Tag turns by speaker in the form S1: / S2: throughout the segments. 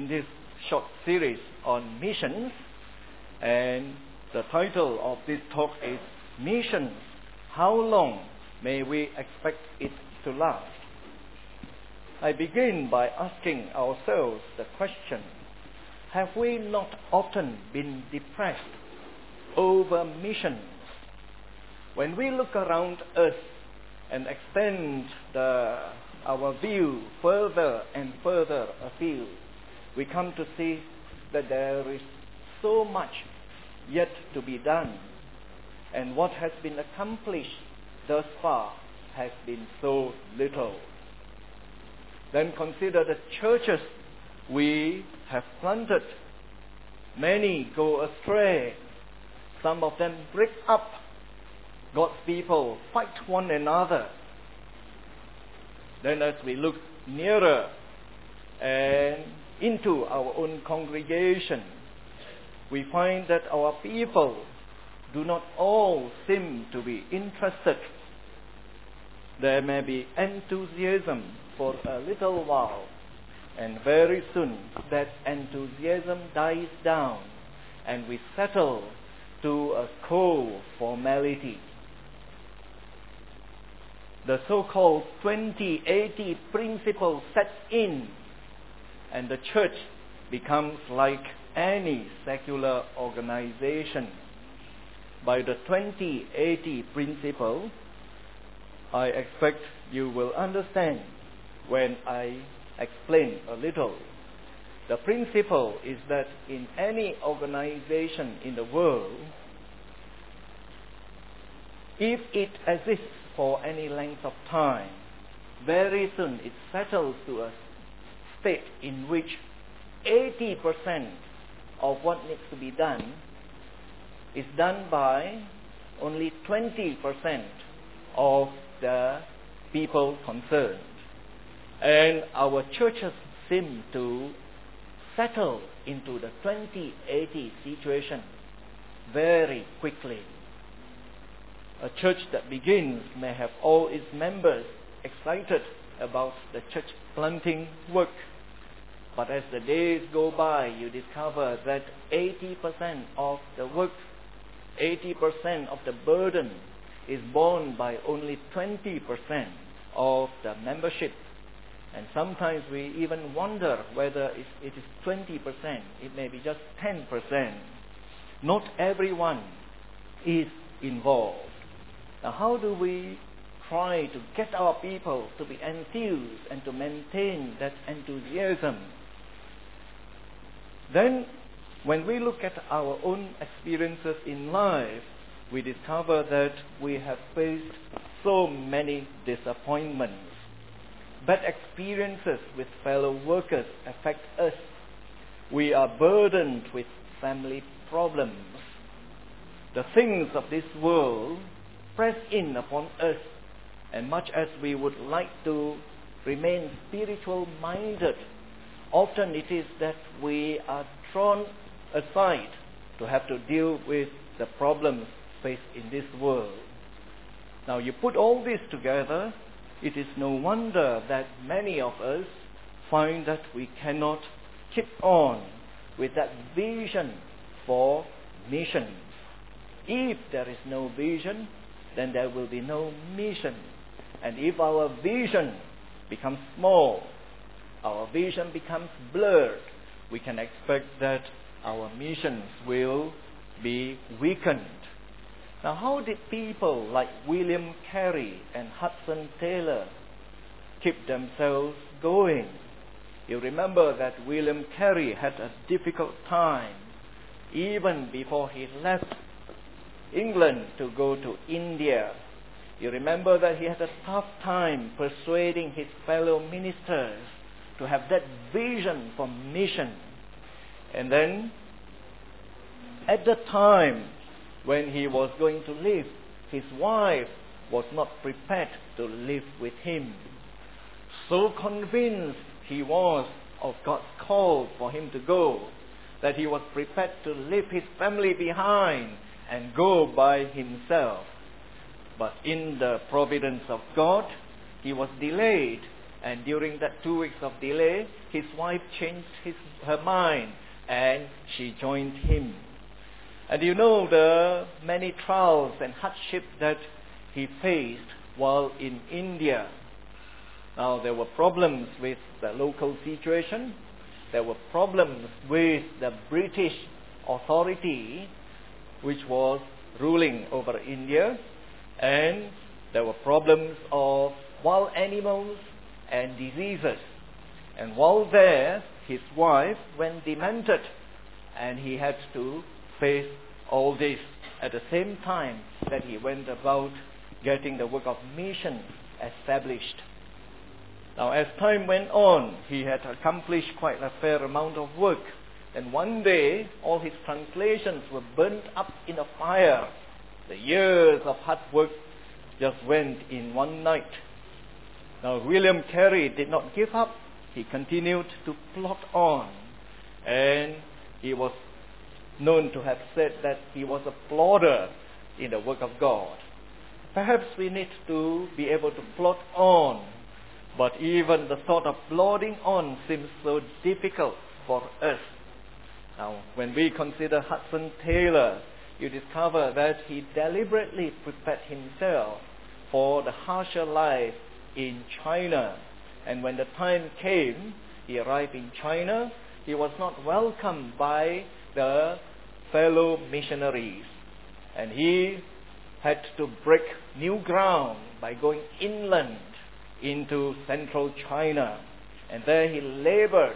S1: in this short series on missions, and the title of this talk is Missions. How long may we expect it to last? I begin by asking ourselves the question, have we not often been depressed over missions? When we look around us and extend our view further and further afield, we come to see that there is so much yet to be done, and what has been accomplished thus far has been so little. Then consider the churches we have planted. Many go astray. Some of them break up. God's people fight one another. Then as we look nearer and into our own congregation, we find that our people do not all seem to be interested. There may be enthusiasm for a little while, and very soon that enthusiasm dies down and we settle to a cold formality. The so-called 2080 principle sets in, and the church becomes like any secular organization. By the 2080 principle, I expect you will understand when I explain a little. The principle is that in any organization in the world, if it exists for any length of time, very soon it settles to a state in which 80% of what needs to be done is done by only 20% of the people concerned. And our churches seem to settle into the 2080 situation very quickly. A church that begins may have all its members excited about the church planting work. But as the days go by, you discover that 80% of the work, 80% of the burden is borne by only 20% of the membership. And sometimes we even wonder whether it is 20%. It may be just 10%. Not everyone is involved. Now, how do we try to get our people to be enthused and to maintain that enthusiasm? Then, when we look at our own experiences in life, we discover that we have faced so many disappointments. Bad experiences with fellow workers affect us. We are burdened with family problems. The things of this world press in upon us, and much as we would like to remain spiritual minded, often it is that we are drawn aside to have to deal with the problems faced in this world. Now you put all this together, it is no wonder that many of us find that we cannot keep on with that vision for missions. If there is no vision, then there will be no mission. And if our vision becomes small, our vision becomes blurred, we can expect that our missions will be weakened. Now, how did people like William Carey and Hudson Taylor keep themselves going? You remember that William Carey had a difficult time even before he left England to go to India. You remember that he had a tough time persuading his fellow ministers to have that vision for mission. And then, at the time when he was going to leave, his wife was not prepared to live with him. So convinced he was of God's call for him to go, that he was prepared to leave his family behind and go by himself. But in the providence of God, he was delayed, And during that 2 weeks of delay, his wife changed her mind and she joined him. And you know the many trials and hardships that he faced while in India. Now there were problems with the local situation. There were problems with the British authority which was ruling over India. And there were problems of wild animals and diseases. And while there, his wife went demented, and he had to face all this at the same time that he went about getting the work of mission established. Now, as time went on, he had accomplished quite a fair amount of work. And one day, all his translations were burnt up in a fire. The years of hard work just went in one night. Now, William Carey did not give up. He continued to plod on. And he was known to have said that he was a plodder in the work of God. Perhaps we need to be able to plod on. But even the thought of plodding on seems so difficult for us. Now, when we consider Hudson Taylor, you discover that he deliberately prepared himself for the harsher life in China. And when the time came, he arrived in China, he was not welcomed by the fellow missionaries. And he had to break new ground by going inland into central China. And there he labored,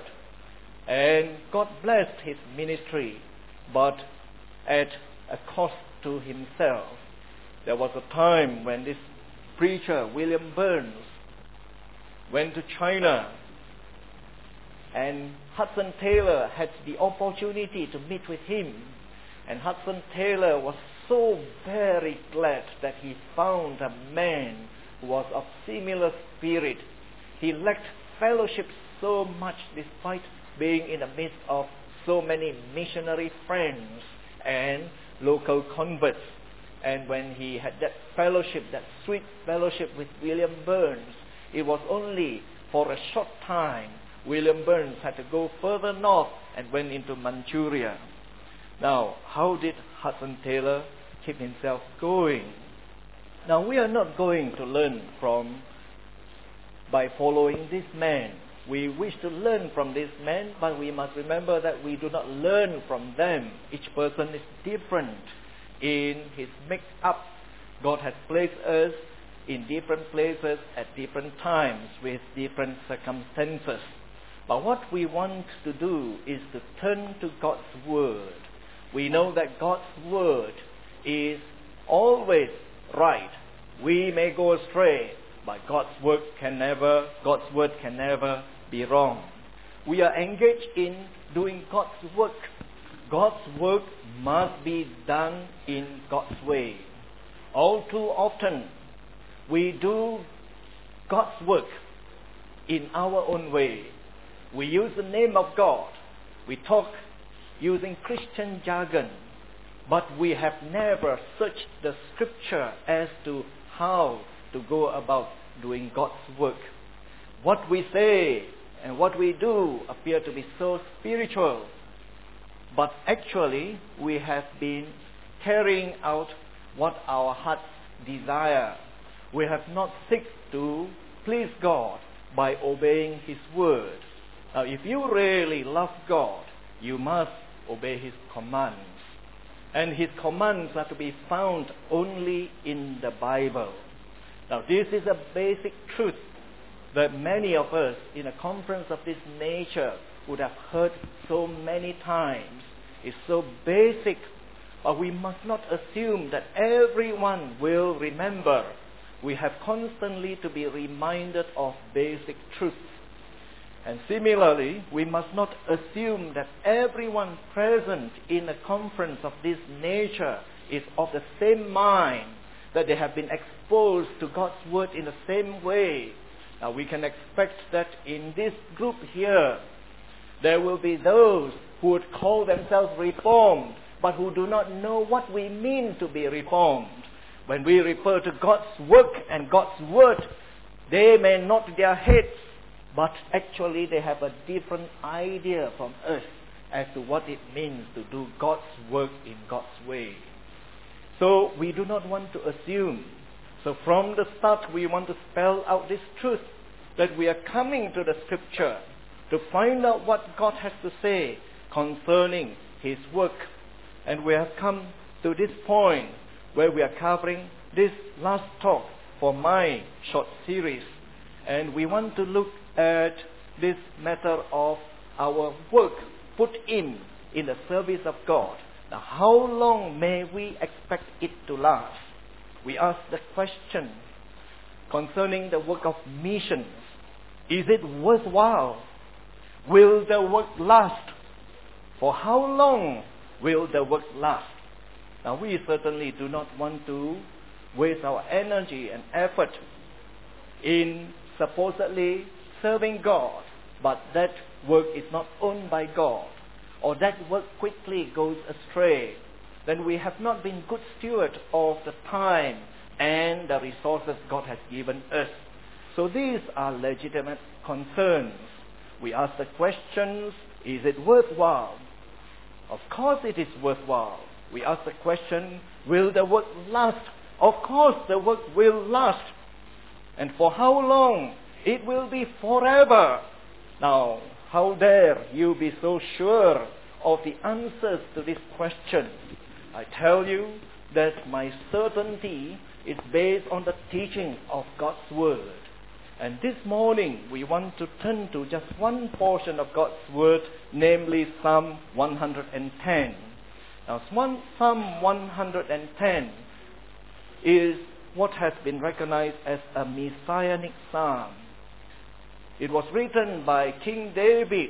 S1: and God blessed his ministry, but at a cost to himself. There was a time when this preacher, William Burns, went to China, and Hudson Taylor had the opportunity to meet with him. And Hudson Taylor was so very glad that he found a man who was of similar spirit. He lacked fellowship so much despite being in the midst of so many missionary friends and local converts. And when he had that fellowship, that sweet fellowship with William Burns, it was only for a short time. William Burns had to go further north and went into Manchuria. Now, how did Hudson Taylor keep himself going? Now, we are not going to learn by following this man. We wish to learn from this man, but we must remember that we do not learn from them. Each person is different in his make-up. God has placed us in different places at different times with different circumstances. But what we want to do is to turn to God's Word. We know that God's Word is always right. We may go astray, but God's Word can never be wrong. We are engaged in doing God's work. God's work must be done in God's way. All too often, we do God's work in our own way. We use the name of God. We talk using Christian jargon. But we have never searched the Scripture as to how to go about doing God's work. What we say and what we do appear to be so spiritual, but actually we have been carrying out what our hearts desire. We have not sought to please God by obeying His word. Now, if you really love God, you must obey His commands. And His commands are to be found only in the Bible. Now, this is a basic truth that many of us in a conference of this nature would have heard so many times. It's so basic, but we must not assume that everyone will remember. We have constantly to be reminded of basic truths. And similarly, we must not assume that everyone present in a conference of this nature is of the same mind, that they have been exposed to God's word in the same way. Now, we can expect that in this group here, there will be those who would call themselves reformed, but who do not know what we mean to be reformed. When we refer to God's work and God's word, they may nod their heads, but actually they have a different idea from us as to what it means to do God's work in God's way. So we do not want to assume. So from the start we want to spell out this truth, that we are coming to the Scripture to find out what God has to say concerning His work. And we have come to this point where we are covering this last talk for my short series. And we want to look at this matter of our work put in the service of God. Now, how long may we expect it to last? We ask the question concerning the work of missions. Is it worthwhile? Will the work last? For how long will the work last? Now, we certainly do not want to waste our energy and effort in supposedly serving God, but that work is not owned by God, or that work quickly goes astray. Then we have not been good stewards of the time and the resources God has given us. So these are legitimate concerns. We ask the questions, is it worthwhile? Of course it is worthwhile. We ask the question, will the work last? Of course the work will last. And for how long? It will be forever. Now, how dare you be so sure of the answers to this question? I tell you that my certainty is based on the teaching of God's Word. And this morning we want to turn to just one portion of God's Word, namely Psalm 110. Now, Psalm 110 is what has been recognized as a messianic psalm. It was written by King David,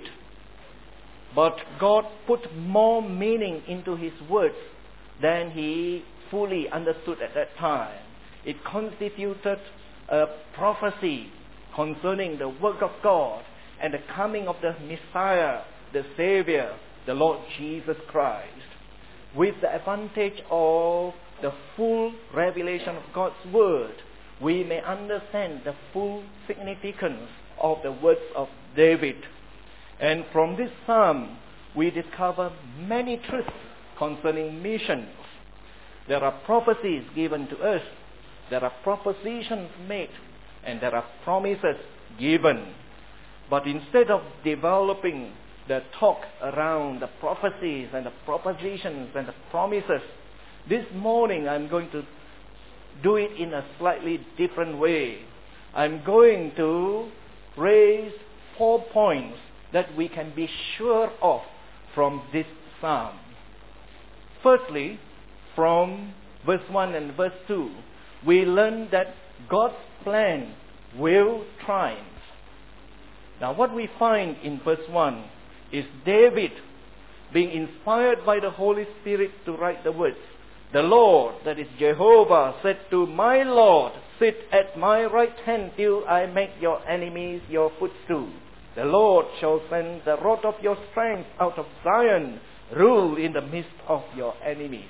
S1: but God put more meaning into his words than he fully understood at that time. It constituted a prophecy concerning the work of God and the coming of the Messiah, the Savior, the Lord Jesus Christ. With the advantage of the full revelation of God's Word, we may understand the full significance of the words of David. And from this psalm, we discover many truths concerning missions. There are prophecies given to us, there are propositions made, and there are promises given. But instead of developing the talk around the prophecies and the propositions and the promises, this morning I'm going to do it in a slightly different way. I'm going to raise 4 points that we can be sure of from this psalm. Firstly, from verse 1 and verse 2, we learn that God's plan will triumph. Now, what we find in verse 1 is David being inspired by the Holy Spirit to write the words. The Lord, that is Jehovah, said to my Lord, sit at my right hand till I make your enemies your footstool. The Lord shall send the rod of your strength out of Zion, rule in the midst of your enemies.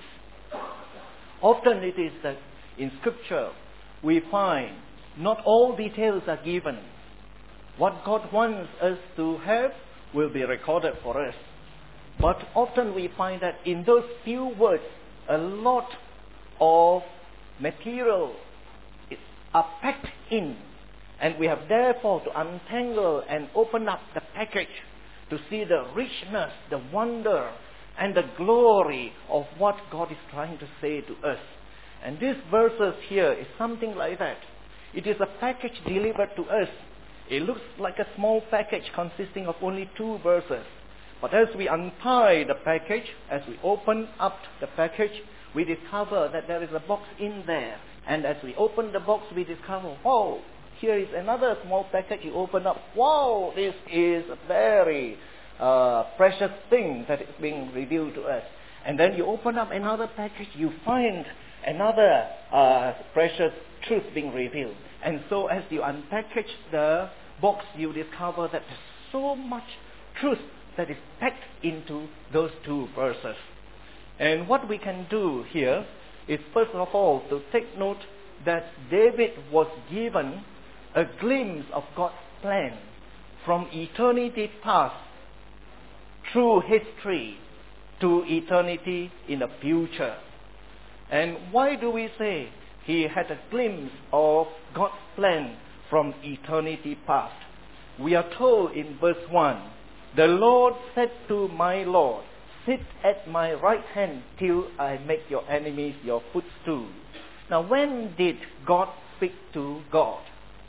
S1: Often it is that in Scripture we find not all details are given. What God wants us to have will be recorded for us. But often we find that in those few words, a lot of material are packed in. And we have therefore to untangle and open up the package to see the richness, the wonder, and the glory of what God is trying to say to us. And these verses here is something like that. It is a package delivered to us. It looks like a small package consisting of only 2 verses. But as we untie the package, as we open up the package, we discover that there is a box in there. And as we open the box, we discover, oh, here is another small package. You open up, wow, this is a very precious thing that is being revealed to us. And then you open up another package, you find another precious truth being revealed. And so as you unpackage the box, you discover that there's so much truth that is packed into those 2 verses. And what we can do here is first of all to take note that David was given a glimpse of God's plan from eternity past through history to eternity in the future. And why do we say he had a glimpse of God's plan from eternity past? We are told in verse 1, "The Lord said to my Lord, sit at my right hand till I make your enemies your footstool." Now, when did God speak to God?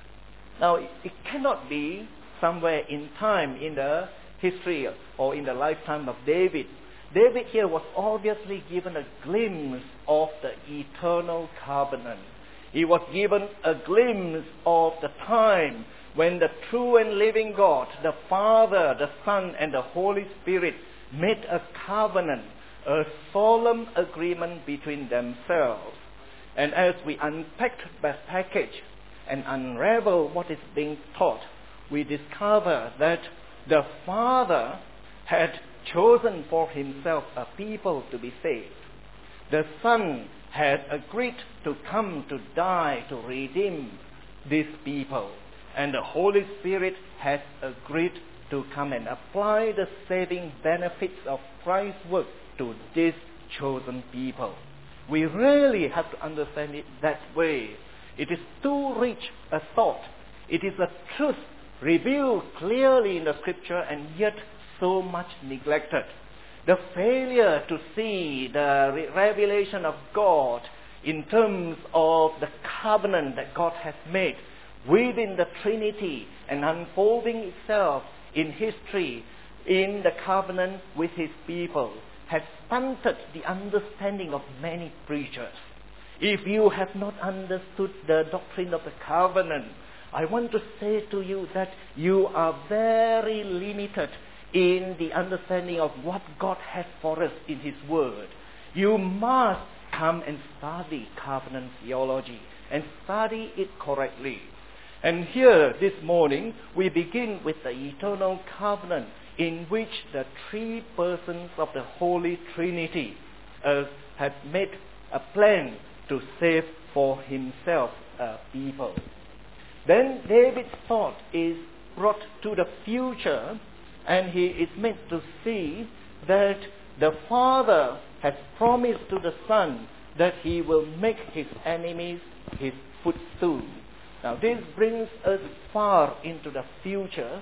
S1: Now, it cannot be somewhere in time in the history or in the lifetime of David. David here was obviously given a glimpse of the eternal covenant. He was given a glimpse of the time when the true and living God, the Father, the Son, and the Holy Spirit made a covenant, a solemn agreement between themselves. And as we unpack that package and unravel what is being taught, we discover that the Father had chosen for himself a people to be saved. The Son had agreed to come to die to redeem these people. And the Holy Spirit has agreed to come and apply the saving benefits of Christ's work to these chosen people. We really have to understand it that way. It is too rich a thought. It is a truth revealed clearly in the Scripture and yet so much neglected. The failure to see the revelation of God in terms of the covenant that God has made within the Trinity and unfolding itself in history in the covenant with his people has stunted the understanding of many preachers. If you have not understood the doctrine of the covenant, I want to say to you that you are very limited in the understanding of what God has for us in his word. You must come and study covenant theology and study it correctly. And here this morning we begin with the eternal covenant in which the three persons of the Holy Trinity have made a plan to save for himself a people. Then David's thought is brought to the future, and he is made to see that the Father has promised to the Son that he will make his enemies his footstool. Now this brings us far into the future,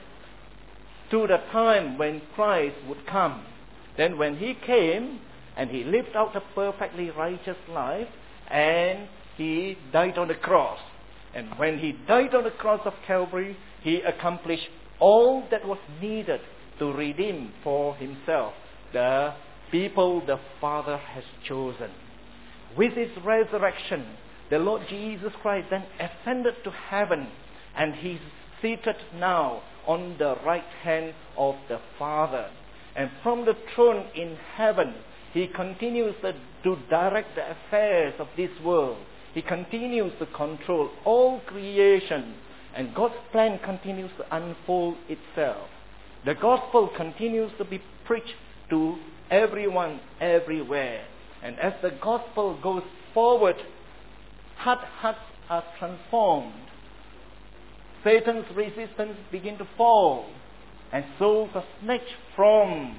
S1: to the time when Christ would come. Then when he came and he lived out a perfectly righteous life and he died on the cross. And when he died on the cross of Calvary, he accomplished all that was needed to redeem for himself the people the Father has chosen. With his resurrection, the Lord Jesus Christ then ascended to heaven, and he's seated now on the right hand of the Father. And from the throne in heaven, he continues to direct the affairs of this world. He continues to control all creation, and God's plan continues to unfold itself. The gospel continues to be preached to everyone, everywhere. And as the gospel goes forward, hearts are transformed. Satan's resistance begins to fall, and souls are snatched from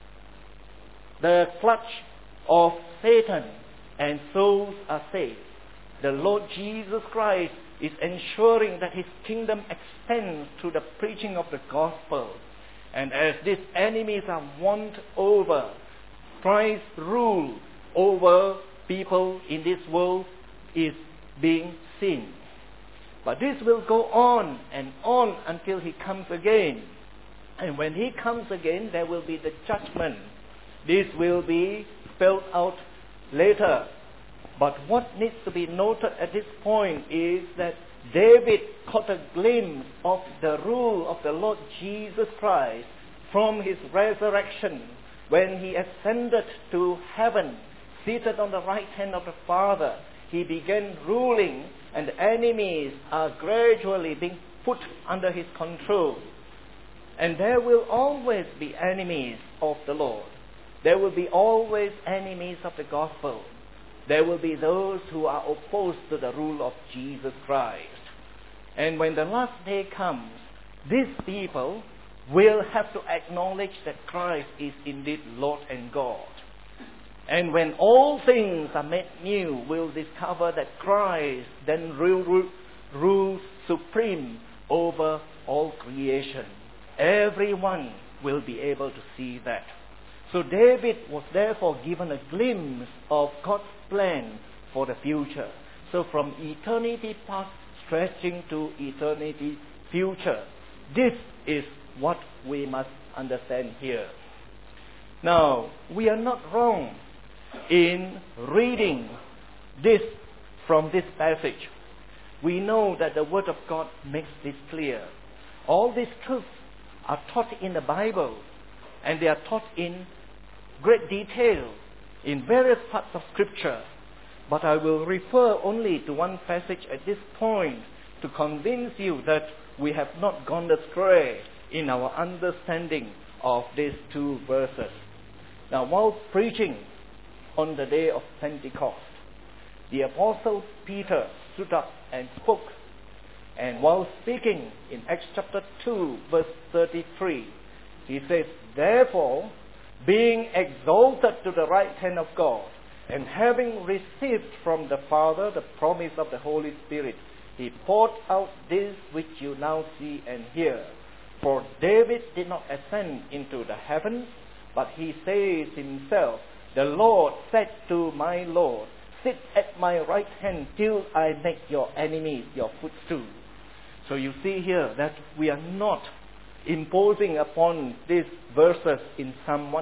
S1: the clutch of Satan, and souls are saved. The Lord Jesus Christ is ensuring that his kingdom extends through the preaching of the gospel. And as these enemies are won over, Christ's rule over people in this world is being seen. But this will go on and on until he comes again. And when he comes again, there will be the judgment. This will be spelled out later. But what needs to be noted at this point is that David caught a glimpse of the rule of the Lord Jesus Christ from his resurrection when he ascended to heaven, seated on the right hand of the Father. He began ruling, and the enemies are gradually being put under his control. And there will always be enemies of the Lord. There will be always enemies of the gospel. There will be those who are opposed to the rule of Jesus Christ. And when the last day comes, these people will have to acknowledge that Christ is indeed Lord and God. And when all things are made new, we'll discover that Christ then rules supreme over all creation. Everyone will be able to see that. So David was therefore given a glimpse of God's plan for the future. So from eternity past stretching to eternity future. This is what we must understand here. Now, we are not wrong in reading this from this passage. We know that the Word of God makes this clear. All these truths are taught in the Bible, and they are taught in great detail in various parts of Scripture. But I will refer only to one passage at this point to convince you that we have not gone astray in our understanding of these two verses. Now, while preaching on the day of Pentecost, the Apostle Peter stood up and spoke. And while speaking in Acts chapter 2, verse 33, he says, "Therefore, being exalted to the right hand of God, and having received from the Father the promise of the Holy Spirit, he poured out this which you now see and hear. For David did not ascend into the heavens, but he says himself, the Lord said to my Lord, sit at my right hand till I make your enemies your footstool." So you see here that we are not imposing upon these verses in Psalm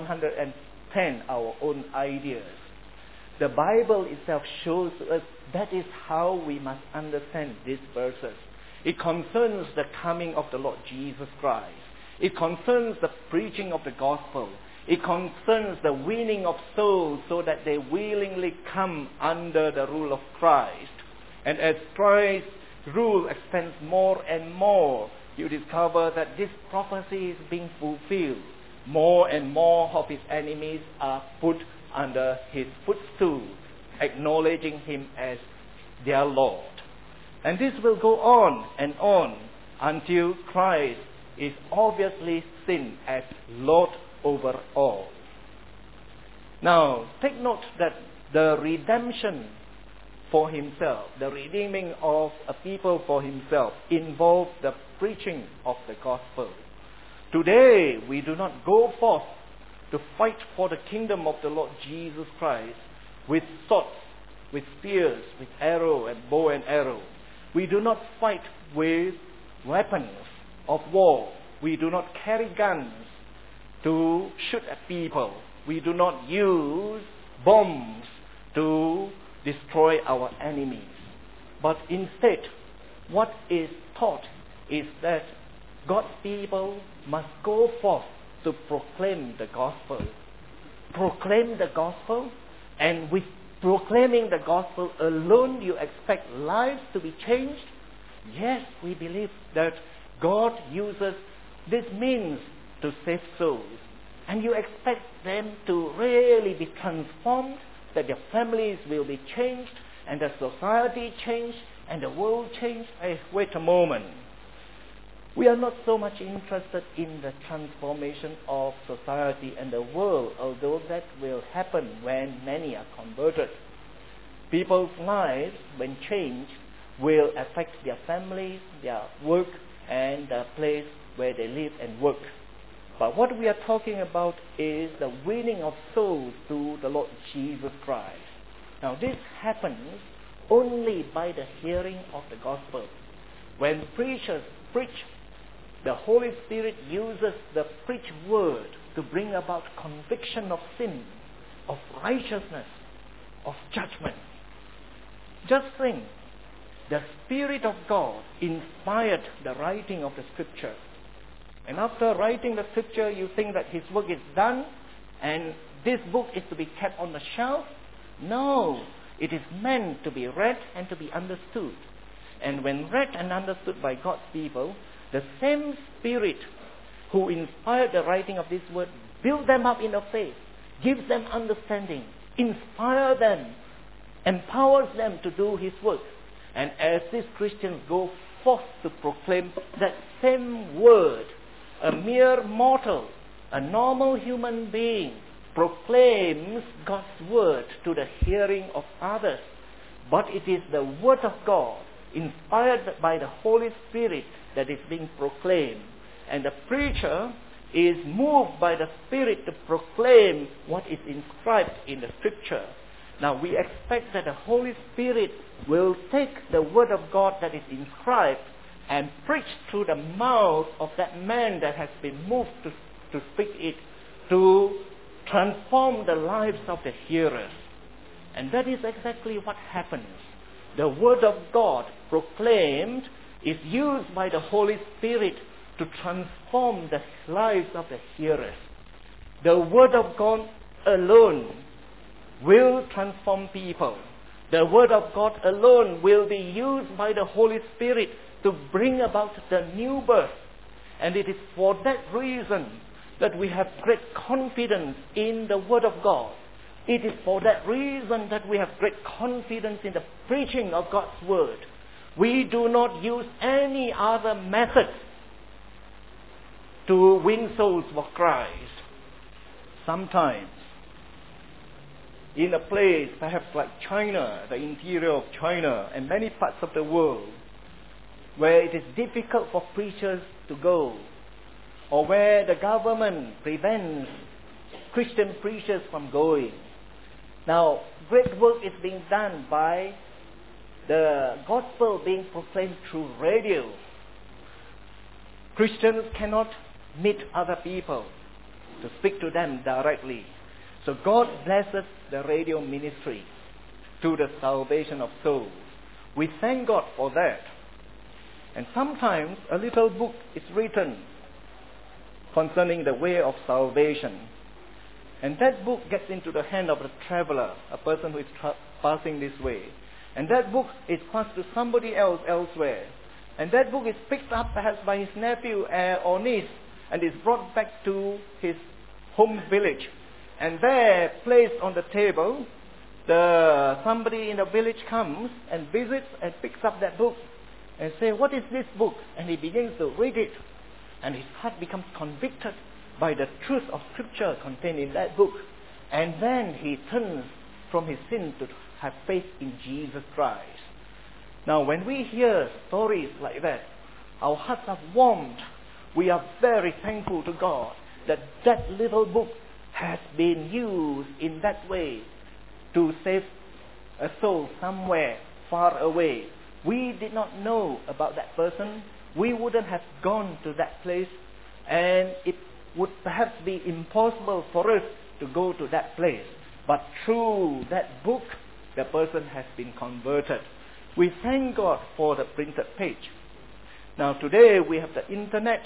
S1: 110 our own ideas. The Bible itself shows us that is how we must understand these verses. It concerns the coming of the Lord Jesus Christ. It concerns the preaching of the gospel. It concerns the winning of souls so that they willingly come under the rule of Christ. And as Christ's rule extends more and more, you discover that this prophecy is being fulfilled. More and more of his enemies are put under his footstool, acknowledging him as their Lord. And this will go on and on until Christ is obviously seen as Lord over all. Now, take note that the redemption for himself, the redeeming of a people for himself, involves the preaching of the gospel. Today, we do not go forth to fight for the kingdom of the Lord Jesus Christ with swords, with spears, with arrow and bow and arrow. We do not fight with weapons of war. We do not carry guns to shoot at people. We do not use bombs to destroy our enemies. But instead, what is taught is that God's people must go forth to proclaim the gospel. Proclaim the gospel, and with proclaiming the gospel alone, you expect lives to be changed? Yes, we believe that God uses this means to save souls. And you expect them to really be transformed, that their families will be changed, and the society changed, and the world changed. Hey, wait a moment. We are not so much interested in the transformation of society and the world, although that will happen when many are converted. People's lives, when changed, will affect their families, their work, and the place where they live and work. But what we are talking about is the winning of souls to the Lord Jesus Christ. Now, this happens only by the hearing of the gospel. When preachers preach, the Holy Spirit uses the preached word to bring about conviction of sin, of righteousness, of judgment. Just think, the Spirit of God inspired the writing of the Scripture. And after writing the Scripture, you think that his work is done and this book is to be kept on the shelf? No, it is meant to be read and to be understood. And when read and understood by God's people, the same Spirit who inspired the writing of this word builds them up in the faith, gives them understanding, inspires them, empowers them to do his work. And as these Christians go forced to proclaim that same word. A mere mortal, a normal human being, proclaims God's word to the hearing of others. But it is the word of God, inspired by the Holy Spirit, that is being proclaimed. And the preacher is moved by the Spirit to proclaim what is inscribed in the Scripture. Now we expect that the Holy Spirit will take the word of God that is inscribed and preach through the mouth of that man that has been moved to speak it, to transform the lives of the hearers. And that is exactly what happens. The word of God proclaimed is used by the Holy Spirit to transform the lives of the hearers. The word of God alone will transform people. The word of God alone will be used by the Holy Spirit to bring about the new birth. And it is for that reason that we have great confidence in the word of God. It is for that reason that we have great confidence in the preaching of God's word. We do not use any other method to win souls for Christ. Sometimes, in a place perhaps like China, the interior of China, and many parts of the world, where it is difficult for preachers to go, or where the government prevents Christian preachers from going. Now, great work is being done by the gospel being proclaimed through radio. Christians cannot meet other people to speak to them directly. So God blesses the radio ministry to the salvation of souls. We thank God for that. And sometimes a little book is written concerning the way of salvation. And that book gets into the hand of a traveler, a person who is passing this way. And that book is passed to somebody else elsewhere. And that book is picked up perhaps by his nephew or niece and is brought back to his home village. And there, placed on the table, somebody in the village comes and visits and picks up that book and says, "What is this book?" And he begins to read it. And his heart becomes convicted by the truth of Scripture contained in that book. And then he turns from his sin to have faith in Jesus Christ. Now, when we hear stories like that, our hearts are warmed. We are very thankful to God that that little book has been used in that way to save a soul somewhere far away. We did not know about that person. We wouldn't have gone to that place, and it would perhaps be impossible for us to go to that place. But through that book, the person has been converted. We thank God for the printed page. Now today we have the internet.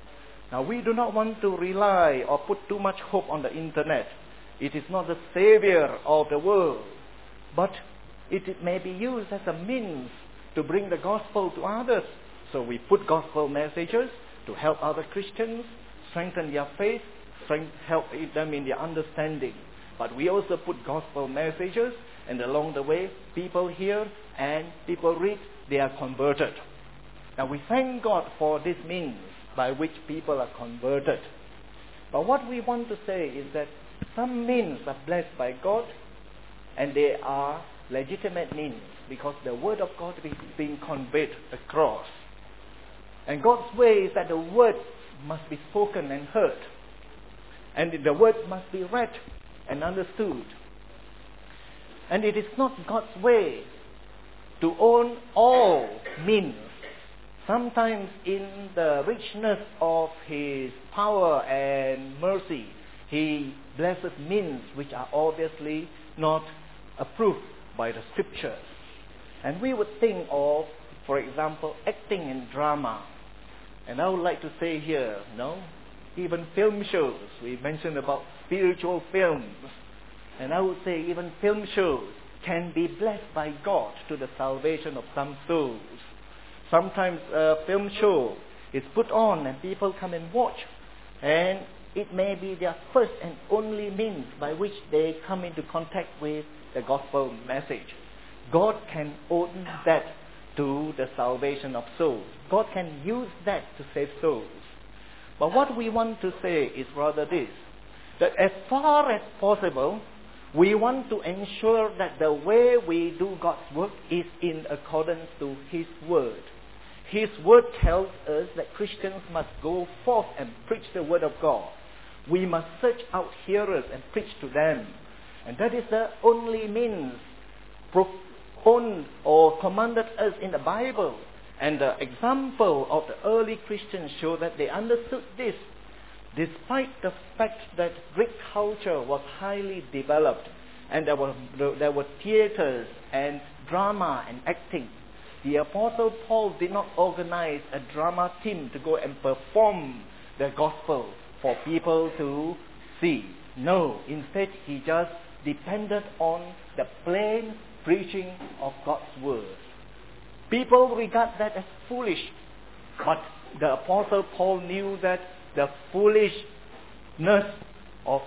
S1: Now we do not want to rely or put too much hope on the internet. It is not the savior of the world, but it may be used as a means to bring the gospel to others. So we put gospel messages to help other Christians, strengthen their faith, help them in their understanding. But we also put gospel messages, and along the way, people hear and people read, they are converted. Now we thank God for this means by which people are converted. But what we want to say is that some means are blessed by God, and they are legitimate means because the word of God is being conveyed across. And God's way is that the word must be spoken and heard. And the word must be read and understood. And it is not God's way to own all means. Sometimes in the richness of His power and mercy, He blesses means which are obviously not approved by the Scriptures. And we would think of, for example, acting in drama. And I would like to say here, even film shows. We mentioned about spiritual films. And I would say even film shows can be blessed by God to the salvation of some souls. Sometimes a film show is put on and people come and watch. And it may be their first and only means by which they come into contact with the gospel message. God can open that to the salvation of souls. God can use that to save souls. But what we want to say is rather this, that as far as possible, we want to ensure that the way we do God's work is in accordance to His Word. His Word tells us that Christians must go forth and preach the Word of God. We must search out hearers and preach to them. And that is the only means proposed or commanded us in the Bible. And the example of the early Christians show that they understood this. Despite the fact that Greek culture was highly developed and there were theaters and drama and acting, the Apostle Paul did not organize a drama team to go and perform the gospel for people to see. No, instead he just depended on the plain preaching of God's word. People regard that as foolish, but the Apostle Paul knew that the foolishness of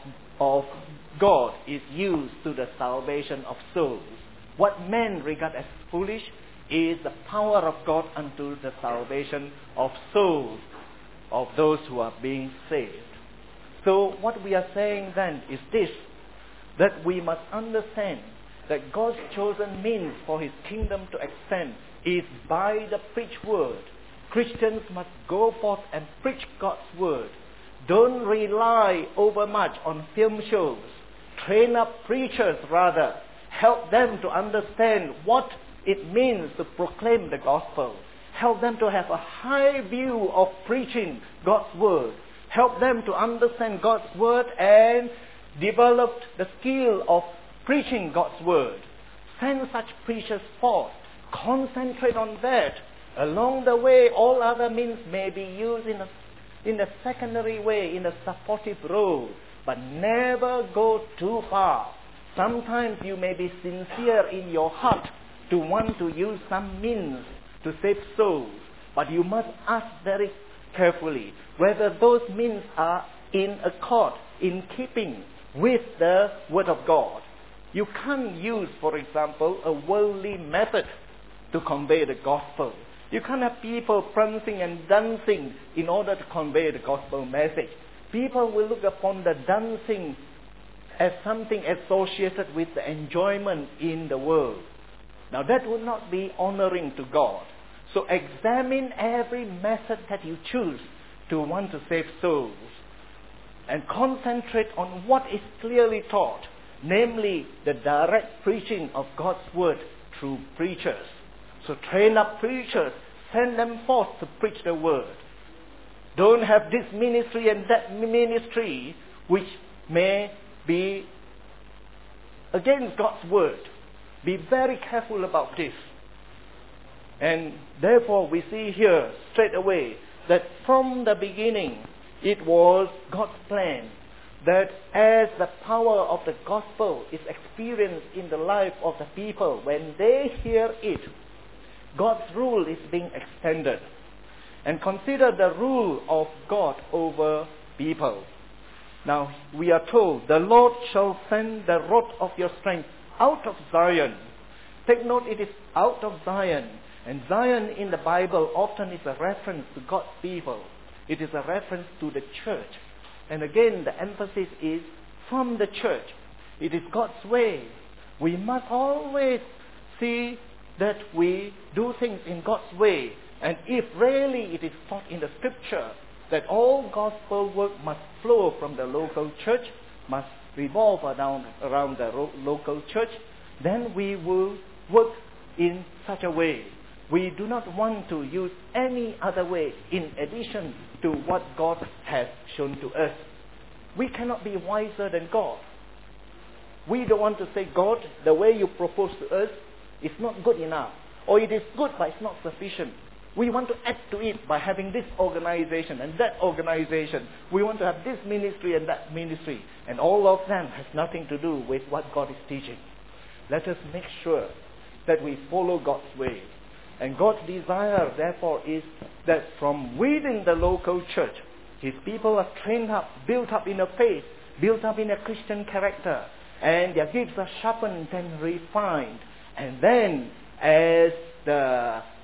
S1: God is used to the salvation of souls. What men regard as foolish is the power of God unto the salvation of souls, of those who are being saved. So what we are saying then is this, that we must understand that God's chosen means for His kingdom to extend is by the preached word. Christians must go forth and preach God's word. Don't rely over much on film shows. Train up preachers rather. Help them to understand what it means to proclaim the gospel. Help them to have a high view of preaching God's word. Help them to understand God's word and develop the skill of preaching God's word. Send such preachers forth. Concentrate on that. Along the way, all other means may be used in a secondary way, in a supportive role, but never go too far. Sometimes you may be sincere in your heart to want to use some means to save souls, but you must ask very carefully whether those means are in accord, in keeping with the Word of God. You can't use, for example, a worldly method to convey the gospel. You can't have people prancing and dancing in order to convey the gospel message. People will look upon the dancing as something associated with the enjoyment in the world. Now that would not be honoring to God. So examine every method that you choose to want to save souls, and concentrate on what is clearly taught, namely the direct preaching of God's word through preachers. So train up preachers, send them forth to preach the word. Don't have this ministry and that ministry which may be against God's word. Be very careful about this. And therefore we see here straight away that from the beginning it was God's plan that as the power of the gospel is experienced in the life of the people, when they hear it, God's rule is being extended. And consider the rule of God over people. Now, we are told, the Lord shall send the rod of your strength out of Zion. Take note, it is out of Zion. And Zion in the Bible often is a reference to God's people. It is a reference to the church. And again, the emphasis is from the church. It is God's way. We must always see that we do things in God's way. And if really it is taught in the scripture that all gospel work must flow from the local church, must revolve around the local church, then we will work in such a way. We do not want to use any other way in addition to what God has shown to us. We cannot be wiser than God. We don't want to say, God, the way you propose to us is not good enough. Or it is good, but it's not sufficient. We want to add to it by having this organization and that organization. We want to have this ministry and that ministry. And all of them has nothing to do with what God is teaching. Let us make sure that we follow God's way. And God's desire, therefore, is that from within the local church, His people are trained up, built up in a faith, built up in a Christian character, and their gifts are sharpened and refined. And then, as the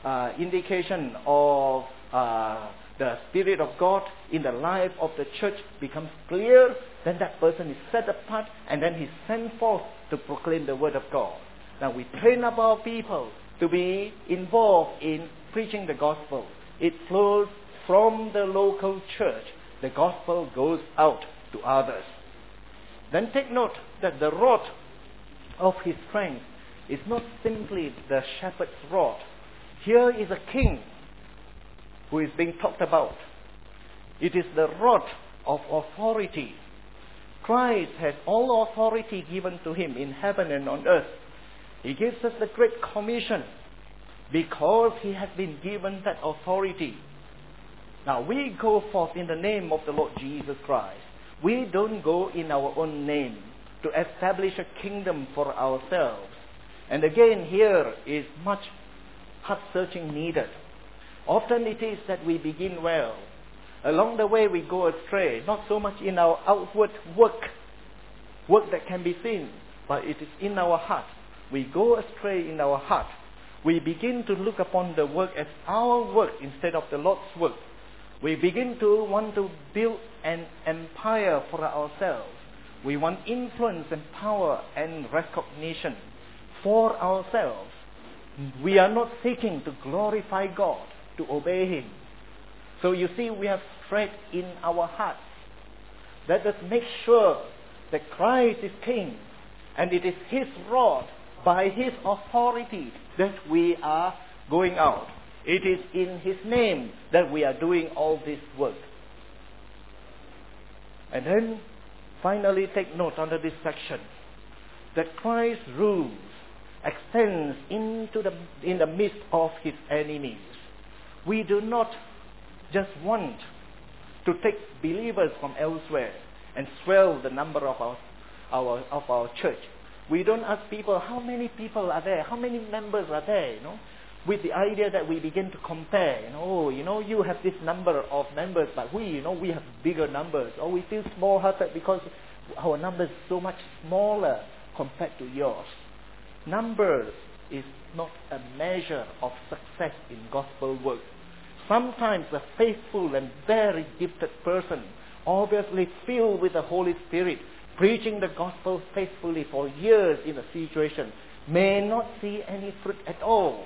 S1: indication of the Spirit of God in the life of the church becomes clear, then that person is set apart and then he's sent forth to proclaim the Word of God. Now we train up our people to be involved in preaching the gospel. It flows from the local church. The gospel goes out to others. Then take note that the rod of his strength is not simply the shepherd's rod. Here is a king who is being talked about. It is the rod of authority. Christ has all authority given to him in heaven and on earth. He gives us the Great Commission because he has been given that authority. Now we go forth in the name of the Lord Jesus Christ. We don't go in our own name to establish a kingdom for ourselves. And again, here is much heart searching needed. Often it is that we begin well. Along the way we go astray, not so much in our outward work that can be seen, but it is in our heart. We go astray in our heart. We begin to look upon the work as our work instead of the Lord's work. We begin to want to build an empire for ourselves. We want influence and power and recognition for ourselves. We are not seeking to glorify God, to obey Him. So you see, we have strayed in our hearts. Let us make sure that Christ is King, and it is His rod, by His authority, that we are going out. It is in His name that we are doing all this work. And then, finally, take note under this section that Christ's rule extends in the midst of His enemies. We do not just want to take believers from elsewhere and swell the number of our church. We don't ask people, how many people are there? How many members are there? With the idea that we begin to compare. You have this number of members, but we have bigger numbers. Or we feel small-hearted because our number is so much smaller compared to yours. Numbers is not a measure of success in gospel work. Sometimes a faithful and very gifted person, obviously filled with the Holy Spirit, preaching the gospel faithfully for years in a situation, may not see any fruit at all.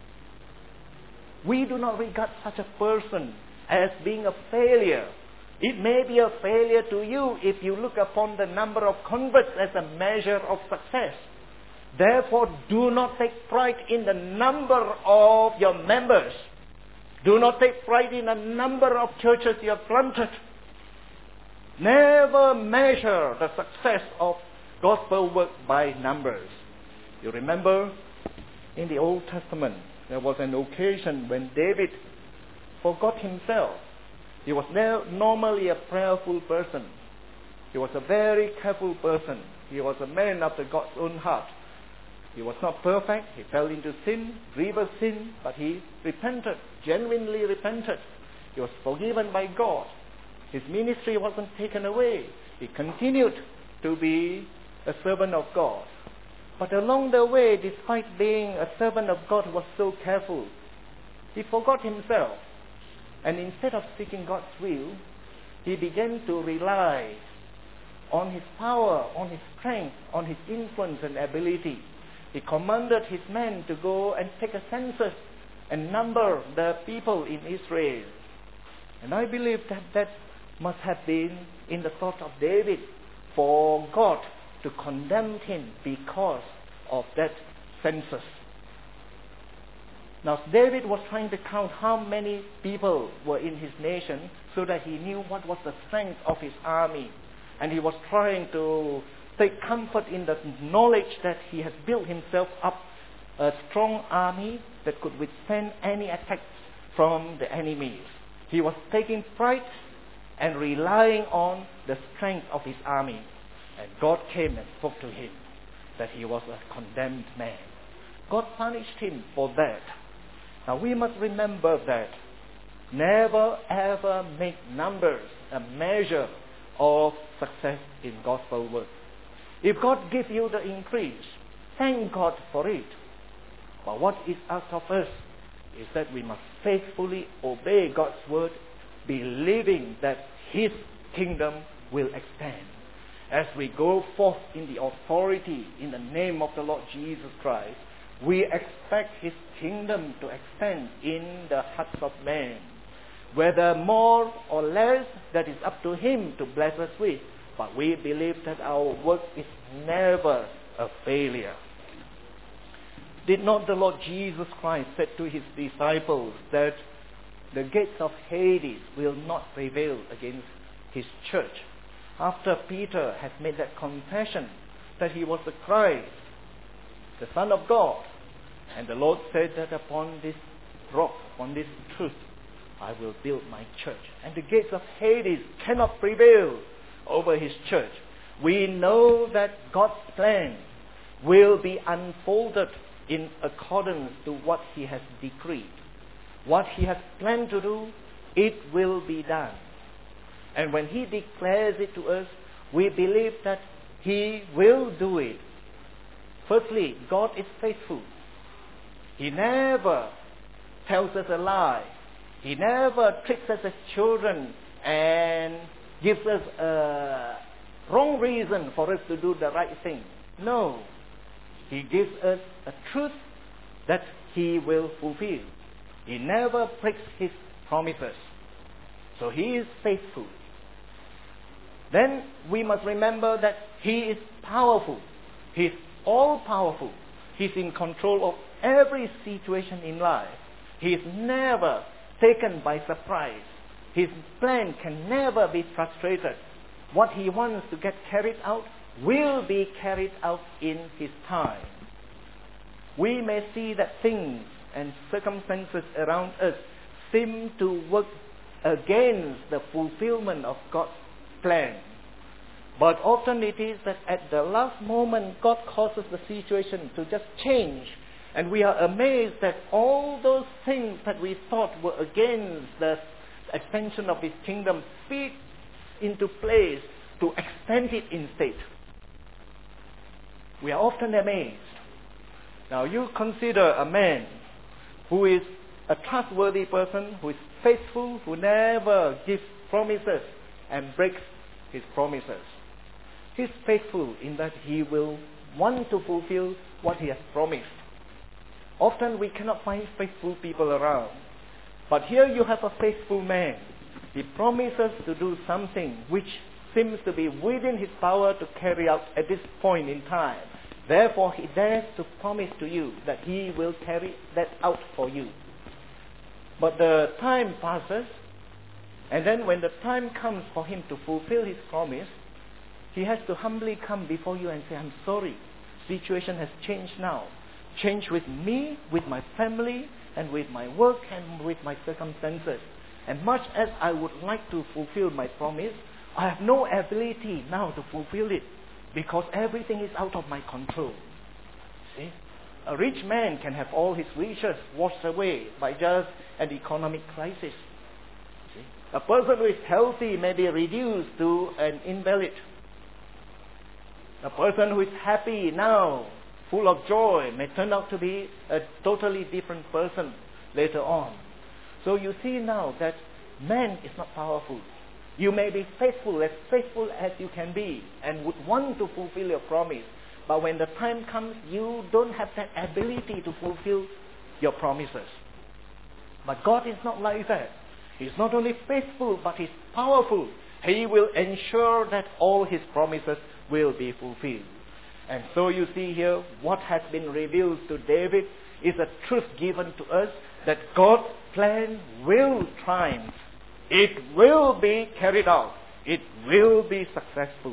S1: We do not regard such a person as being a failure. It may be a failure to you if you look upon the number of converts as a measure of success. Therefore, do not take pride in the number of your members. Do not take pride in the number of churches you have planted. Never measure the success of gospel work by numbers. You remember in the Old Testament, there was an occasion when David forgot himself. He was normally a prayerful person. He was a very careful person. He was a man after God's own heart. He was not perfect. He fell into sin, grievous sin, but he repented, genuinely repented. He was forgiven by God. His ministry wasn't taken away. He continued to be a servant of God. But along the way, despite being a servant of God who was so careful, he forgot himself. And instead of seeking God's will, he began to rely on his power, on his strength, on his influence and ability. He commanded his men to go and take a census and number the people in Israel. And I believe that must have been in the thought of David for God to condemn him because of that census. Now David was trying to count how many people were in his nation so that he knew what was the strength of his army. And he was trying to take comfort in the knowledge that he has built himself up a strong army that could withstand any attacks from the enemies. He was taking pride and relying on the strength of his army. And God came and spoke to him that he was a condemned man. God punished him for that. Now we must remember that. Never ever make numbers a measure of success in gospel work. If God gives you the increase, thank God for it. But what is asked of us is that we must faithfully obey God's word, believing that His kingdom will extend. As we go forth in the authority in the name of the Lord Jesus Christ, we expect His kingdom to extend in the hearts of men. Whether more or less, that is up to Him to bless us with. But we believe that our work is never a failure. Did not the Lord Jesus Christ said to His disciples that the gates of Hades will not prevail against His church? After Peter had made that confession that he was the Christ, the Son of God, and the Lord said that upon this rock, upon this truth, I will build my church, and the gates of Hades cannot prevail over His church. We know that God's plan will be unfolded in accordance to what He has decreed. What He has planned to do, it will be done. And when He declares it to us, we believe that He will do it. Firstly, God is faithful. He never tells us a lie. He never tricks us as children and gives us a wrong reason for us to do the right thing. No. He gives us a truth that He will fulfill. He never breaks His promises. So He is faithful. Then we must remember that He is powerful. He is all-powerful. He's in control of every situation in life. He is never taken by surprise. His plan can never be frustrated. What He wants to get carried out will be carried out in His time. We may see that things and circumstances around us seem to work against the fulfillment of God's plan. But often it is that at the last moment God causes the situation to just change, and we are amazed that all those things that we thought were against the extension of His kingdom fit into place to extend it instead. We are often amazed. Now you consider a man who is a trustworthy person, who is faithful, who never gives promises and breaks his promises. He's faithful in that he will want to fulfill what he has promised. Often we cannot find faithful people around. But here you have a faithful man. He promises to do something which seems to be within his power to carry out at this point in time. Therefore, he dares to promise to you that he will carry that out for you. But the time passes, and then when the time comes for him to fulfill his promise, he has to humbly come before you and say, I'm sorry, situation has changed now. Changed with me, with my family, and with my work, and with my circumstances. And much as I would like to fulfill my promise, I have no ability now to fulfill it, because everything is out of my control. See? A rich man can have all his wishes washed away by just an economic crisis. See? A person who is healthy may be reduced to an invalid. A person who is happy now, full of joy, may turn out to be a totally different person later on. So you see now that man is not powerful. You may be faithful as you can be, and would want to fulfill your promise. But when the time comes, you don't have that ability to fulfill your promises. But God is not like that. He's not only faithful, but He's powerful. He will ensure that all His promises will be fulfilled. And so you see here, what has been revealed to David is a truth given to us that God's plan will triumph. It will be carried out. It will be successful.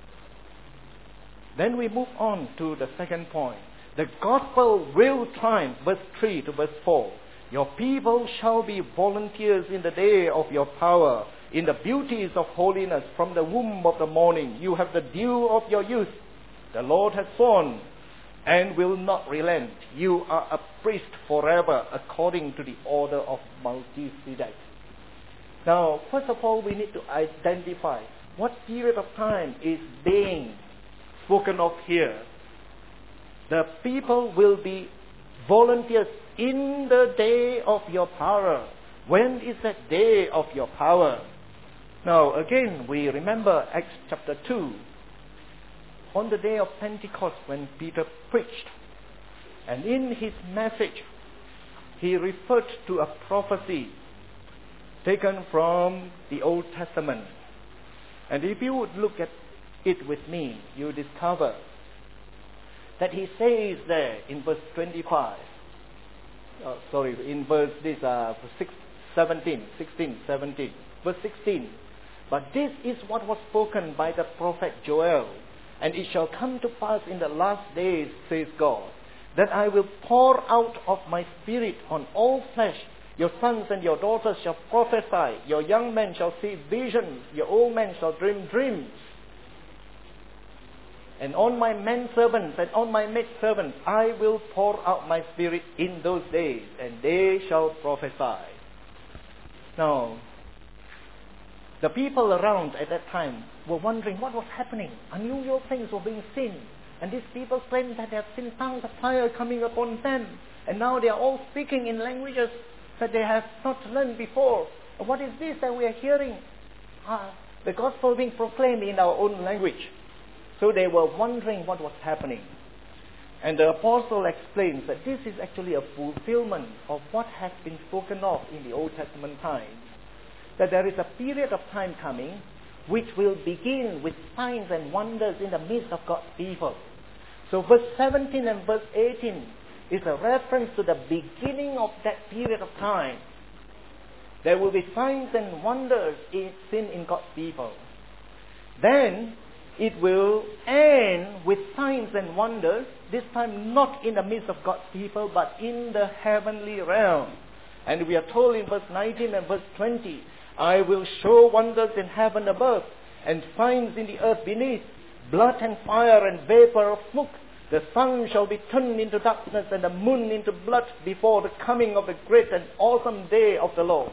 S1: Then we move on to the second point. The gospel will triumph, verse 3 to verse 4. Your people shall be volunteers in the day of your power, in the beauties of holiness from the womb of the morning. You have the dew of your youth. The Lord has sworn and will not relent. You are a priest forever according to the order of Melchizedek. Now, first of all, we need to identify what period of time is being spoken of here. The people will be volunteers in the day of your power. When is that day of your power? Now, again, we remember Acts chapter 2. On the day of Pentecost, when Peter preached, and in his message, he referred to a prophecy taken from the Old Testament. And if you would look at it with me, you discover that he says there in verse 25, in verse 17, verse 16, but this is what was spoken by the prophet Joel, and it shall come to pass in the last days, says God, that I will pour out of my spirit on all flesh. Your sons and your daughters shall prophesy, your young men shall see visions, your old men shall dream dreams. And on my men servants and on my maid servants I will pour out my spirit in those days, and they shall prophesy. Now, the people around at that time were wondering what was happening. Unusual things were being seen. And these people claimed that they have seen tongues of fire coming upon them. And now they are all speaking in languages that they have not learned before. What is this that we are hearing? The gospel being proclaimed in our own language. So they were wondering what was happening. And the apostle explains that this is actually a fulfillment of what has been spoken of in the Old Testament times. That there is a period of time coming which will begin with signs and wonders in the midst of God's people. So verse 17 and verse 18 is a reference to the beginning of that period of time. There will be signs and wonders seen in God's people. Then it will end with signs and wonders, this time not in the midst of God's people, but in the heavenly realm. And we are told in verse 19 and verse 20, I will show wonders in heaven above, and signs in the earth beneath, blood and fire and vapor of smoke. The sun shall be turned into darkness and the moon into blood before the coming of the great and awesome day of the Lord.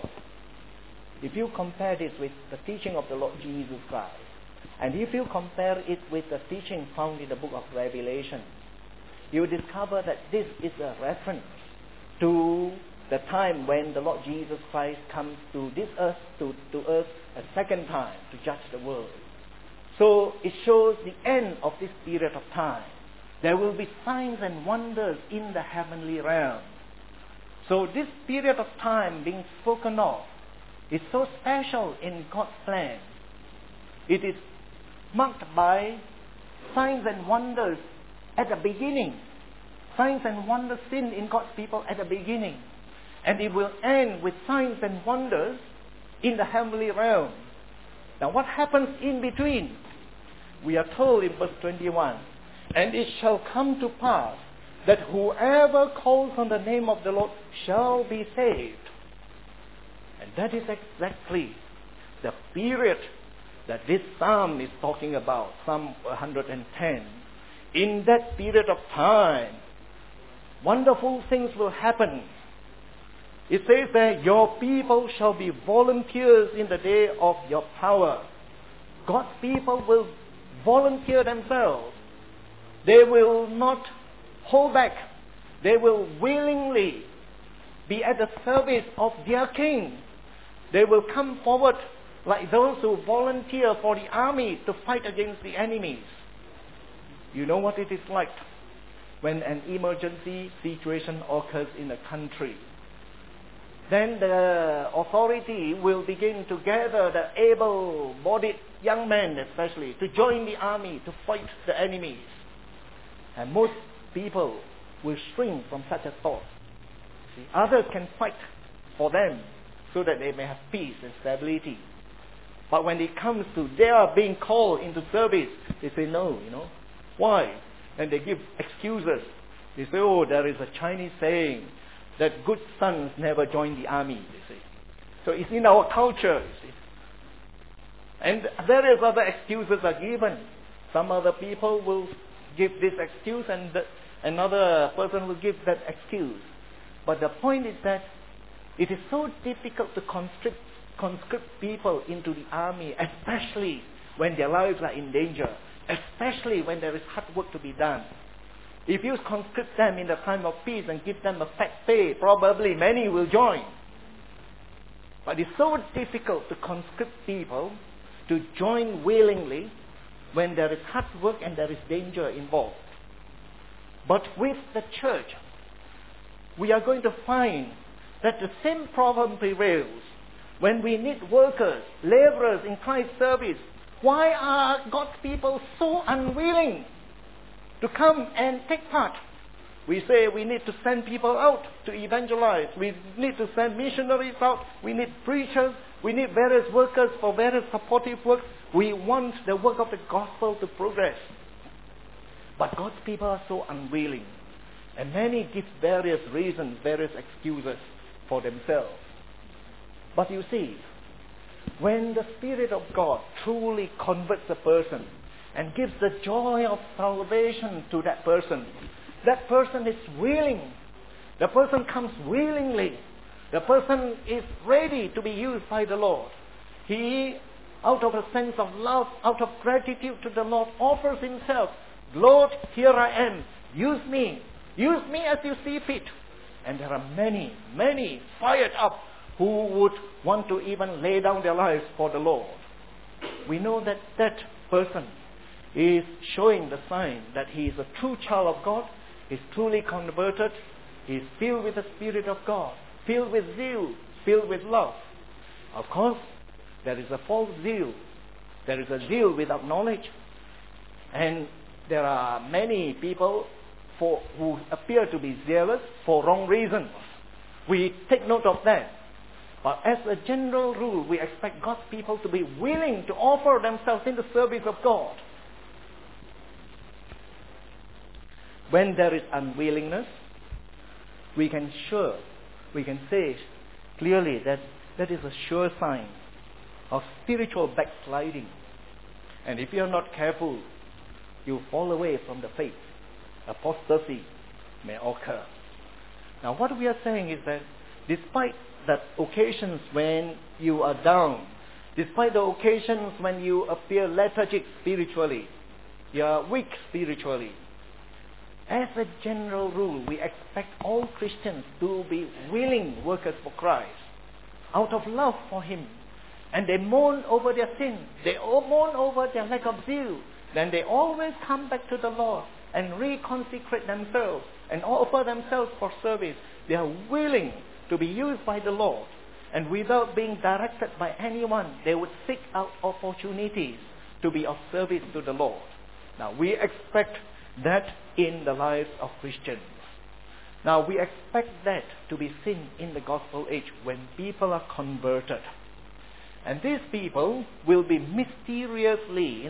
S1: If you compare this with the teaching of the Lord Jesus Christ, and if you compare it with the teaching found in the book of Revelation, you will discover that this is a reference to the time when the Lord Jesus Christ comes to this earth, to earth a second time to judge the world. So it shows the end of this period of time. There will be signs and wonders in the heavenly realm. So this period of time being spoken of is so special in God's plan. It is marked by signs and wonders at the beginning. Signs and wonders seen in God's people at the beginning. And it will end with signs and wonders in the heavenly realm. Now what happens in between? We are told in verse 21, and it shall come to pass that whoever calls on the name of the Lord shall be saved. And that is exactly the period that this psalm is talking about, Psalm 110. In that period of time, wonderful things will happen. It says that your people shall be volunteers in the day of your power. God's people will volunteer themselves. They will not hold back. They will willingly be at the service of their king. They will come forward like those who volunteer for the army to fight against the enemies. You know what it is like when an emergency situation occurs in a country. Then the authority will begin to gather the able-bodied young men especially to join the army to fight the enemies. And most people will shrink from such a thought. See, others can fight for them so that they may have peace and stability. But when it comes to their being called into service, they say no, Why? And they give excuses. They say, there is a Chinese saying that good sons never join the army, they say. So it's in our culture, you see. And various other excuses are given. Some other people will give this excuse and another person will give that excuse. But the point is that it is so difficult to conscript people into the army, especially when their lives are in danger, especially when there is hard work to be done. If you conscript them in the time of peace and give them a fat pay, probably many will join. But it's so difficult to conscript people to join willingly when there is hard work and there is danger involved. But with the church, we are going to find that the same problem prevails. When we need workers, laborers in Christ's service, why are God's people so unwilling to come and take part? We say we need to send people out to evangelize. We need to send missionaries out. We need preachers. We need various workers for various supportive work. We want the work of the gospel to progress. But God's people are so unwilling. And many give various reasons, various excuses for themselves. But you see, when the Spirit of God truly converts a person and gives the joy of salvation to that person is willing. The person comes willingly. The person is ready to be used by the Lord. He, out of a sense of love, out of gratitude to the Lord, offers himself. Lord, here I am. Use me. Use me as you see fit. And there are many, many fired up who would want to even lay down their lives for the Lord. We know that that person is showing the sign that he is a true child of God, is truly converted, he is filled with the Spirit of God, filled with zeal, filled with love. Of course, there is a false zeal. There is a zeal without knowledge. And there are many people who appear to be zealous for wrong reasons. We take note of that. But as a general rule, we expect God's people to be willing to offer themselves in the service of God. When there is unwillingness, we can say clearly that that is a sure sign of spiritual backsliding. And if you are not careful, you fall away from the faith. Apostasy may occur. Now what we are saying is that despite the occasions when you are down, despite the occasions when you appear lethargic spiritually, you are weak spiritually, as a general rule, we expect all Christians to be willing workers for Christ, out of love for Him. And they mourn over their sin. They mourn over their lack of zeal. Then they always come back to the Lord and reconsecrate themselves and offer themselves for service. They are willing to be used by the Lord. And without being directed by anyone, they would seek out opportunities to be of service to the Lord. Now, we expect that in the lives of Christians. Now, we expect that to be seen in the gospel age when people are converted. And these people will be mysteriously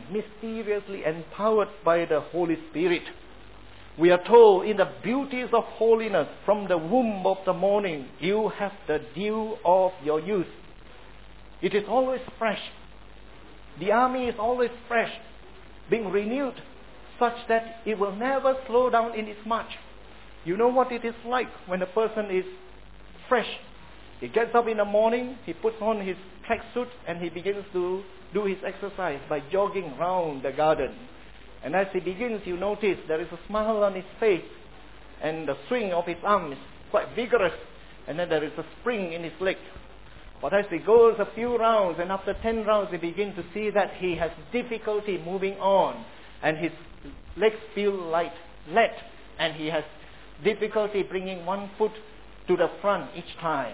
S1: empowered by the Holy Spirit. We are told in the beauties of holiness, from the womb of the morning, you have the dew of your youth. It is always fresh. The army is always fresh, being renewed, such that it will never slow down in its march. You know what it is like when a person is fresh. He gets up in the morning, he puts on his tracksuit, and he begins to do his exercise by jogging round the garden. And as he begins, you notice there is a smile on his face, and the swing of his arm is quite vigorous, and then there is a spring in his leg. But as he goes a few rounds, and after 10 rounds, he begins to see that he has difficulty moving on, and his legs feel light, and he has difficulty bringing one foot to the front each time.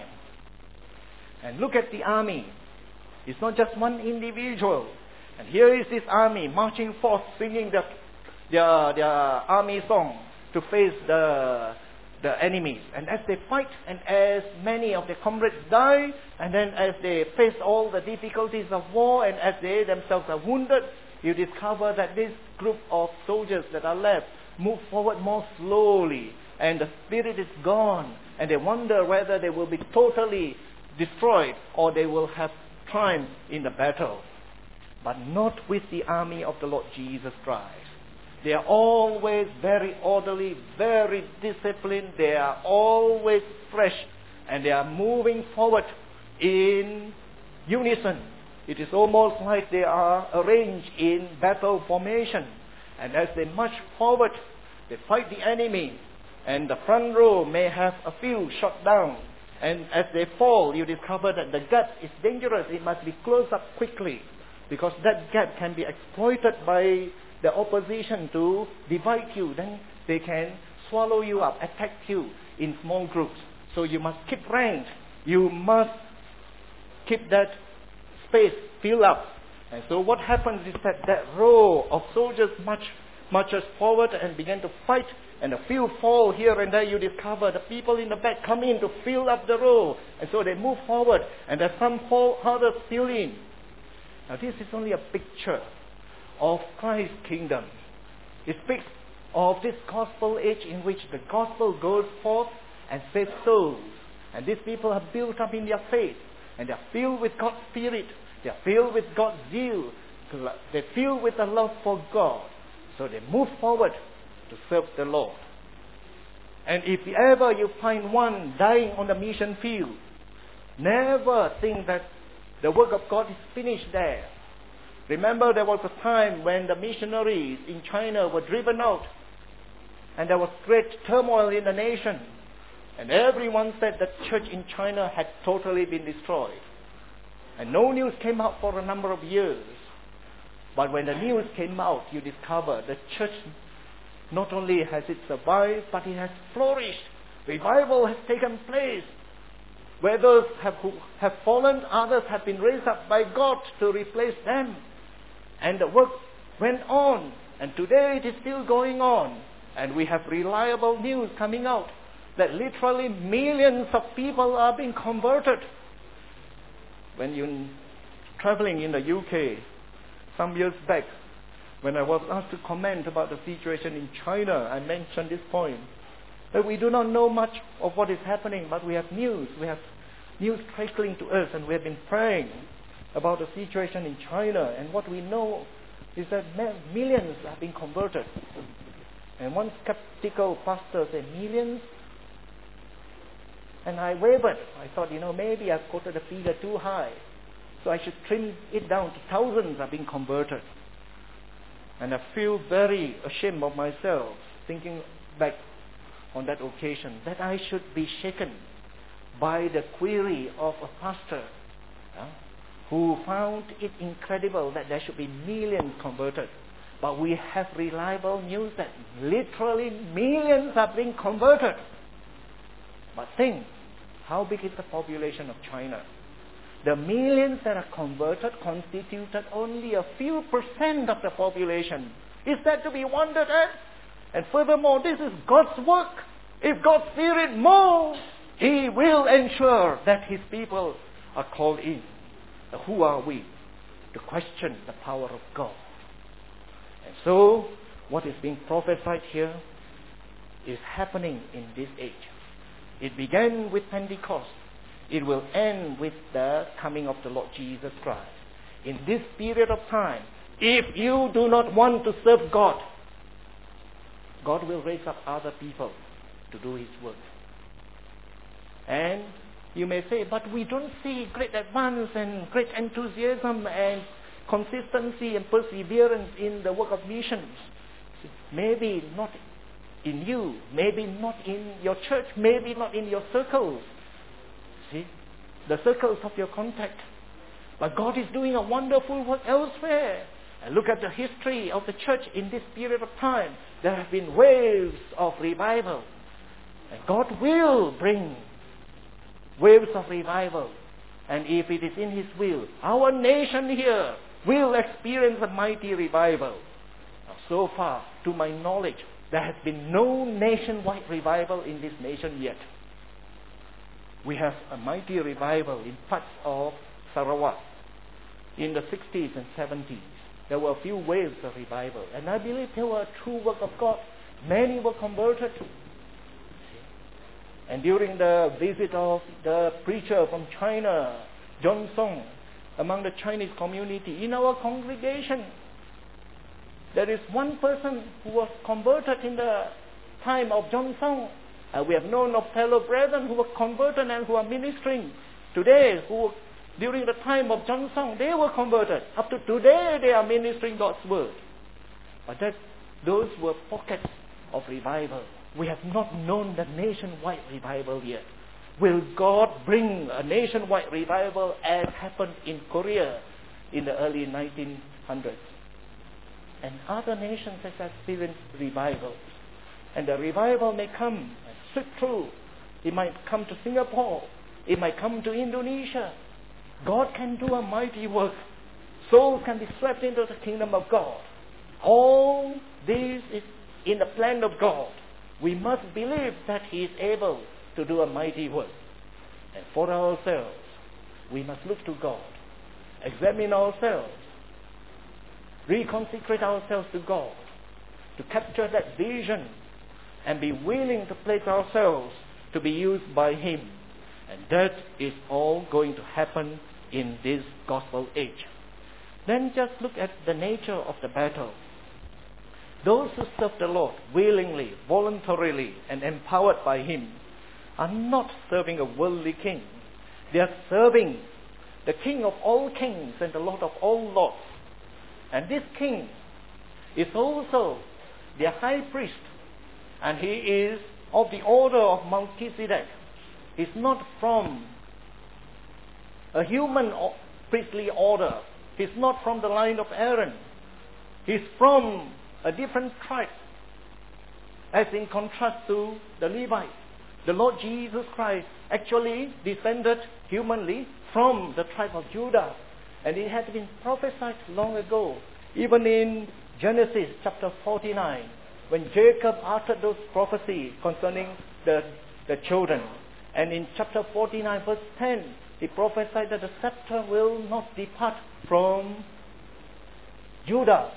S1: And look at the army. It's not just one individual. And here is this army marching forth, singing their army song to face the enemies. And as they fight, and as many of their comrades die, and then as they face all the difficulties of war, and as they themselves are wounded, you discover that this group of soldiers that are left move forward more slowly, and the spirit is gone, and they wonder whether they will be totally destroyed or they will have triumph in the battle. But not with the army of the Lord Jesus Christ. They are always very orderly, very disciplined. They are always fresh, and they are moving forward in unison. It is almost like they are arranged in battle formation. And as they march forward, They fight the enemy, and the front row may have a few shot down. And as they fall, you discover that the gap is dangerous. It must be closed up quickly, because that gap can be exploited by the opposition to divide you. Then they can swallow you up, attack you in small groups. So you must keep rank. You must keep that space filled up. And so what happens is that row of soldiers marches forward and begin to fight, and a few fall here and there. You discover the people in the back come in to fill up the row, and so they move forward, and as some fall, others fill in. Now this is only a picture of Christ's kingdom. It speaks of this gospel age in which the gospel goes forth and saves souls. And these people are built up in their faith, and they are filled with God's Spirit. They are filled with God's zeal. They are filled with the love for God. So they move forward to serve the Lord. And if ever you find one dying on the mission field, never think that the work of God is finished there. Remember, there was a time when the missionaries in China were driven out, and there was great turmoil in the nation. And everyone said that church in China had totally been destroyed. And no news came out for a number of years. But when the news came out, you discover the church not only has it survived, but it has flourished. Revival has taken place. Where those who have fallen, others have been raised up by God to replace them. And the work went on. And today it is still going on. And we have reliable news coming out that literally millions of people are being converted. When you're traveling in the UK, some years back, when I was asked to comment about the situation in China, I mentioned this point, that we do not know much of what is happening, but we have news. We have news trickling to us, and we have been praying about the situation in China. And what we know is that millions are being converted. And one skeptical pastor said, millions? And I wavered. I thought, maybe I've quoted a figure too high. So I should trim it down to thousands are being converted. And I feel very ashamed of myself, thinking back on that occasion, that I should be shaken by the query of a pastor who found it incredible that there should be millions converted. But we have reliable news that literally millions are being converted. But think, how big is the population of China? The millions that are converted constituted only a few percent of the population. Is that to be wondered at? And furthermore, this is God's work. If God's Spirit moves, He will ensure that His people are called in. Who are we to question the power of God? And so, what is being prophesied here is happening in this age. It began with Pentecost. It will end with the coming of the Lord Jesus Christ. In this period of time, if you do not want to serve God, God will raise up other people to do His work. And you may say, but we don't see great advance and great enthusiasm and consistency and perseverance in the work of missions. Maybe not in you, maybe not in your church, maybe not in your circles. See, the circles of your contact. But God is doing a wonderful work elsewhere. And look at the history of the church in this period of time. There have been waves of revival. And God will bring waves of revival. And if it is in His will, our nation here will experience a mighty revival. Now, so far, to my knowledge, there has been no nationwide revival in this nation yet. We have a mighty revival in parts of Sarawak in the 60s and 70s. There were a few waves of revival. And I believe they were a true work of God. Many were converted. And during the visit of the preacher from China, John Song, among the Chinese community, in our congregation, there is one person who was converted in the time of John Song. We have known of fellow brethren who were converted and who are ministering today, who during the time of John Song, they were converted. Up to today, they are ministering God's word. But those were pockets of revival. We have not known the nationwide revival yet. Will God bring a nationwide revival as happened in Korea in the early 1900s? And other nations have experienced revivals. And the revival may come and sweep through. It might come to Singapore. It might come to Indonesia. God can do a mighty work. Souls can be swept into the kingdom of God. All this is in the plan of God. We must believe that He is able to do a mighty work. And for ourselves, we must look to God, examine ourselves, reconsecrate ourselves to God, to capture that vision and be willing to place ourselves to be used by Him. And that is all going to happen in this gospel age. Then just look at the nature of the battle. Those who serve the Lord willingly, voluntarily, and empowered by Him are not serving a worldly king. They are serving the King of all kings and the Lord of all lords. And this king is also their high priest. And he is of the order of Melchizedek. He's not from a human priestly order. He's not from the line of Aaron. He's from a different tribe, as in contrast to the Levites. The Lord Jesus Christ actually descended humanly from the tribe of Judah. And it had been prophesied long ago, even in Genesis chapter 49, when Jacob uttered those prophecies concerning the children. And in chapter 49 verse 10, he prophesied that the scepter will not depart from Judah.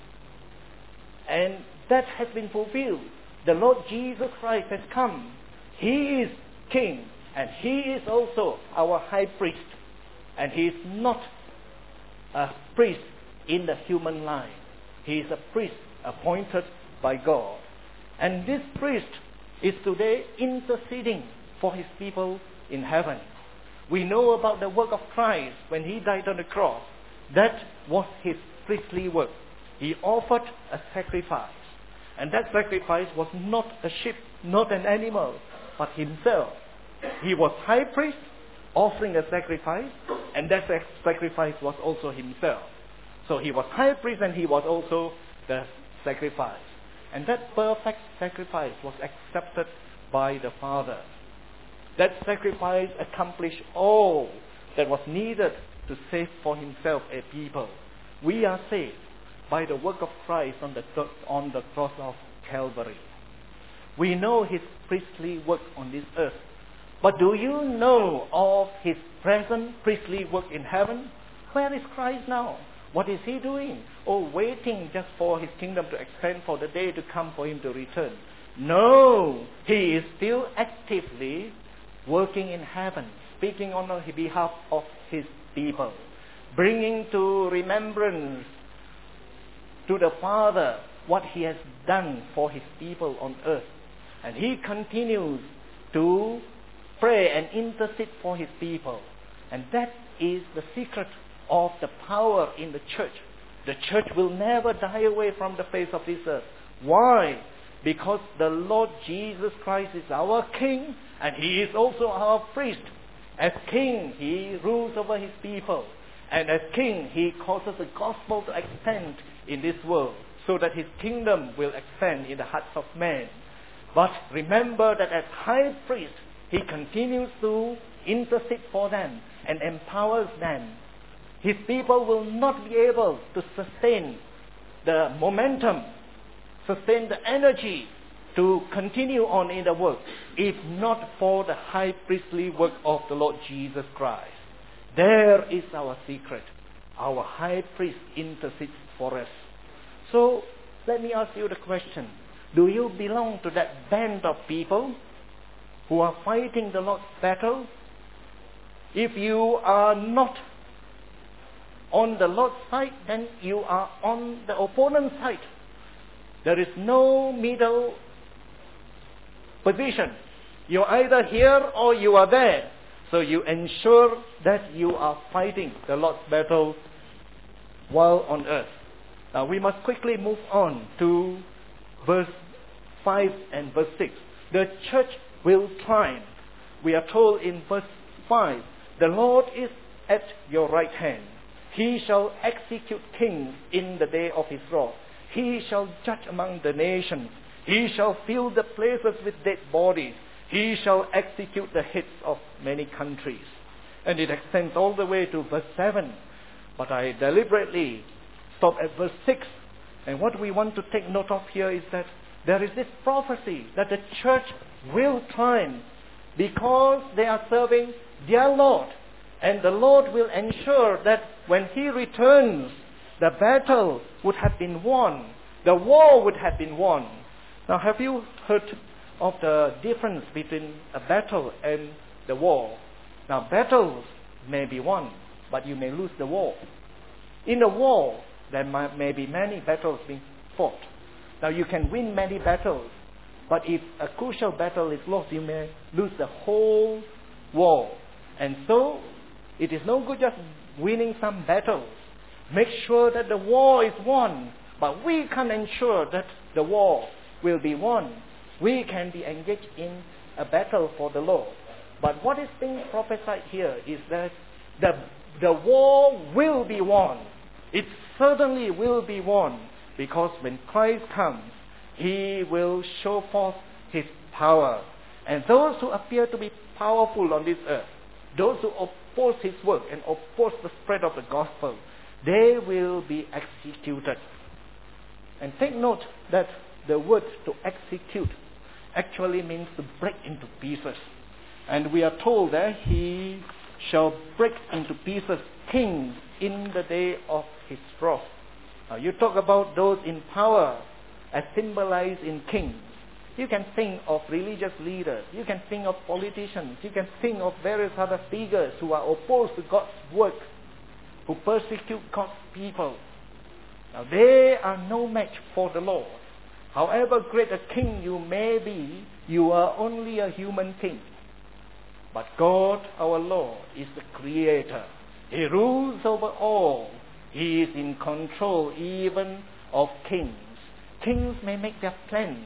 S1: And that has been fulfilled. The Lord Jesus Christ has come. He is King, and He is also our high priest. And He is not a priest in the human line. He is a priest appointed by God. And this priest is today interceding for His people in heaven. We know about the work of Christ when He died on the cross. That was His priestly work. He offered a sacrifice. And that sacrifice was not a sheep, not an animal, but Himself. He was high priest offering a sacrifice, and that sacrifice was also Himself. So He was high priest and He was also the sacrifice. And that perfect sacrifice was accepted by the Father. That sacrifice accomplished all that was needed to save for Himself a people. We are saved by the work of Christ on the cross of Calvary. We know His priestly work on this earth. But do you know of His present priestly work in heaven? Where is Christ now? What is He doing? Oh, waiting just for His kingdom to expand, for the day to come for Him to return. No, He is still actively working in heaven, speaking on behalf of His people, bringing to remembrance to the Father what He has done for His people on earth. And He continues to pray and intercede for His people. And that is the secret of the power in the church. The church will never die away from the face of this earth. Why? Because the Lord Jesus Christ is our King, and He is also our priest. As King, He rules over His people. And as King, He causes the gospel to extend in this world, so that His kingdom will expand in the hearts of men. But remember that as high priest, He continues to intercede for them and empowers them. His people will not be able to sustain the momentum, sustain the energy to continue on in the work, if not for the high priestly work of the Lord Jesus Christ. There is our secret. Our high priest intercedes for us. So, let me ask you the question. Do you belong to that band of people who are fighting the Lord's battle? If you are not on the Lord's side, then you are on the opponent's side. There is no middle position. You're either here or you are there. So you ensure that you are fighting the Lord's battle while on earth. Now we must quickly move on to verse 5 and verse 6. The church will triumph. We are told in verse 5, the Lord is at your right hand. He shall execute kings in the day of his wrath. He shall judge among the nations. He shall fill the places with dead bodies. He shall execute the heads of many countries. And it extends all the way to verse 7. But I deliberately stop at verse 6. And what we want to take note of here is that there is this prophecy that the church will triumph because they are serving their Lord. And the Lord will ensure that when He returns, the battle would have been won. The war would have been won. Now, have you heard of the difference between a battle and the war? Now, battles may be won, but you may lose the war. In a war, there may be many battles being fought. Now, you can win many battles, but if a crucial battle is lost, you may lose the whole war. And so, it is no good just winning some battles. Make sure that the war is won, but we can't ensure that the war will be won. We can be engaged in a battle for the Lord. But what is being prophesied here is that the war will be won. It certainly will be won, because when Christ comes, He will show forth His power. And those who appear to be powerful on this earth, those who oppose His work and oppose the spread of the gospel, they will be executed. And take note that the word to execute actually means to break into pieces. And we are told that He shall break into pieces kings in the day of His wrath. Now, you talk about those in power as symbolized in kings. You can think of religious leaders. You can think of politicians. You can think of various other figures who are opposed to God's work, who persecute God's people. Now, they are no match for the Lord. However great a king you may be, you are only a human king. But God, our Lord, is the Creator. He rules over all. He is in control even of kings. Kings may make their plans.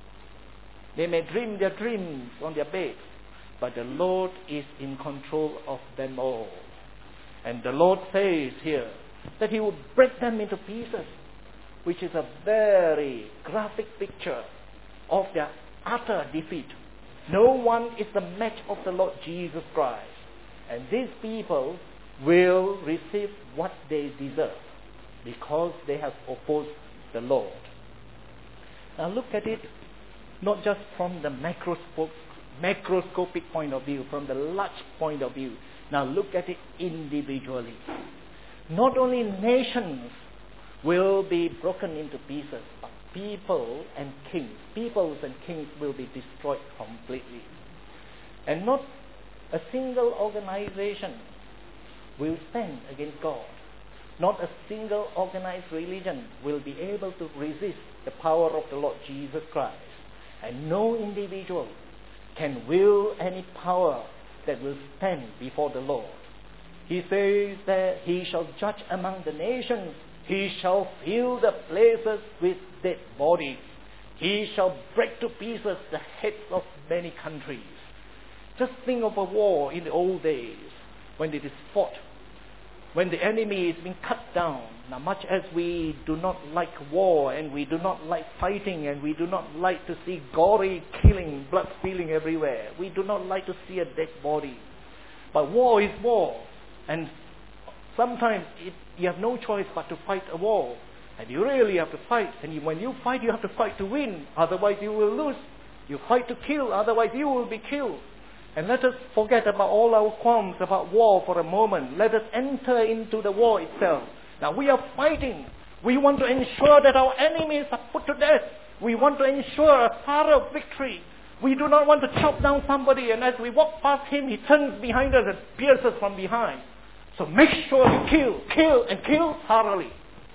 S1: They may dream their dreams on their beds. But the Lord is in control of them all. And the Lord says here that He will break them into pieces, which is a very graphic picture of their utter defeat. No one is the match of the Lord Jesus Christ. And these people will receive what they deserve because they have opposed the Lord. Now look at it not just from the macroscopic point of view, from the large point of view. Now look at it individually. Not only nations will be broken into pieces, but peoples and kings will be destroyed completely. And not a single organization will stand against God. Not a single organized religion will be able to resist the power of the Lord Jesus Christ. And no individual can will any power that will stand before the Lord. He says that He shall judge among the nations. He shall fill the places with dead bodies. He shall break to pieces the heads of many countries. Just think of a war in the old days when it is fought, when the enemy is being cut down. Now, much as we do not like war and we do not like fighting and we do not like to see gory killing, blood spilling everywhere, we do not like to see a dead body. But war is war, and sometimes you have no choice but to fight a war. And you really have to fight. And when you fight, you have to fight to win. Otherwise you will lose. You fight to kill. Otherwise you will be killed. And let us forget about all our qualms about war for a moment. Let us enter into the war itself. Now we are fighting. We want to ensure that our enemies are put to death. We want to ensure a thorough victory. We do not want to chop down somebody, and as we walk past him, he turns behind us and pierces from behind. So make sure you kill, and kill thoroughly.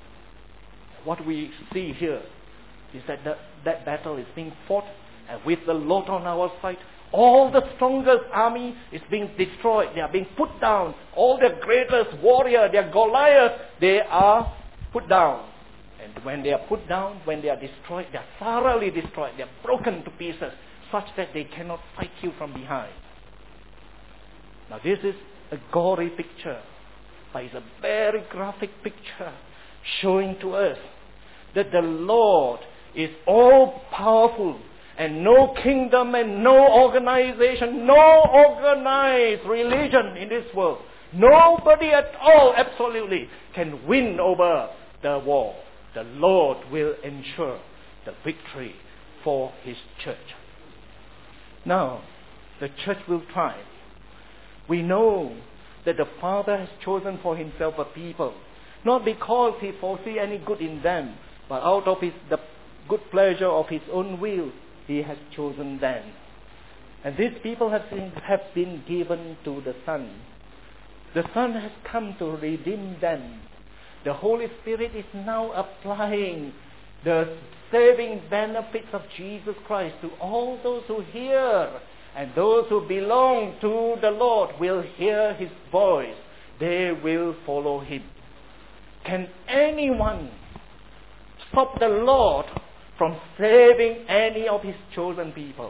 S1: What we see here is that that battle is being fought, and with the Lord on our side, all the strongest army is being destroyed. They are being put down. All the greatest warrior, their Goliath, they are put down. And when they are put down, when they are destroyed, they are thoroughly destroyed. They are broken to pieces such that they cannot fight you from behind. Now this is a gory picture, but it's a very graphic picture showing to us that the Lord is all powerful, and no kingdom and no organization, no organized religion in this world, nobody at all absolutely can win over the war. The Lord will ensure the victory for His church. Now, the church will triumph. We know that the Father has chosen for Himself a people, not because He foresees any good in them, but out of the good pleasure of His own will, He has chosen them. And these people have been given to the Son. The Son has come to redeem them. The Holy Spirit is now applying the saving benefits of Jesus Christ to all those who hear. And those who belong to the Lord will hear His voice. They will follow Him. Can anyone stop the Lord from saving any of His chosen people?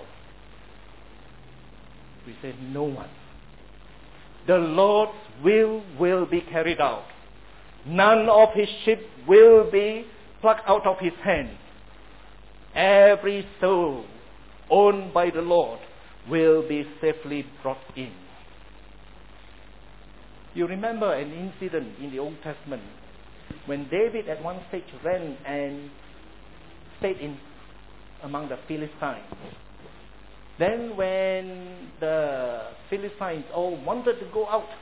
S1: We say no one. The Lord's will be carried out. None of His sheep will be plucked out of His hand. Every soul owned by the Lord will be safely brought in. You remember an incident in the Old Testament when David at one stage ran and stayed in among the Philistines. Then when the Philistines all wanted to go out,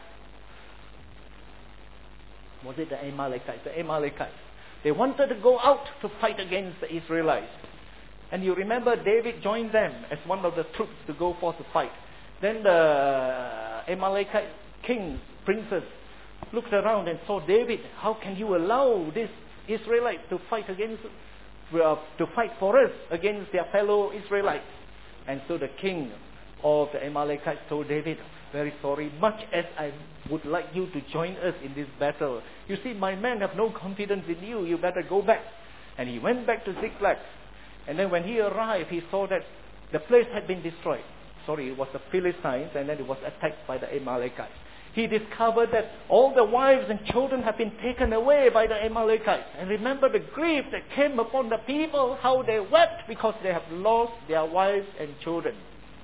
S1: was it the Amalekites? The Amalekites. They wanted to go out to fight against the Israelites. And you remember David joined them as one of the troops to go forth to fight. Then the Amalekite kings, princes, looked around and saw David. How can you allow these Israelites to fight for us against their fellow Israelites? And so the king of the Amalekites told David, very sorry, much as I would like you to join us in this battle, you see, my men have no confidence in you. You better go back. And he went back to Ziklag. And then when he arrived, he saw that the place had been destroyed. Sorry, it was the Philistines, and then it was attacked by the Amalekites. He discovered that all the wives and children had been taken away by the Amalekites. And remember the grief that came upon the people, how they wept because they have lost their wives and children.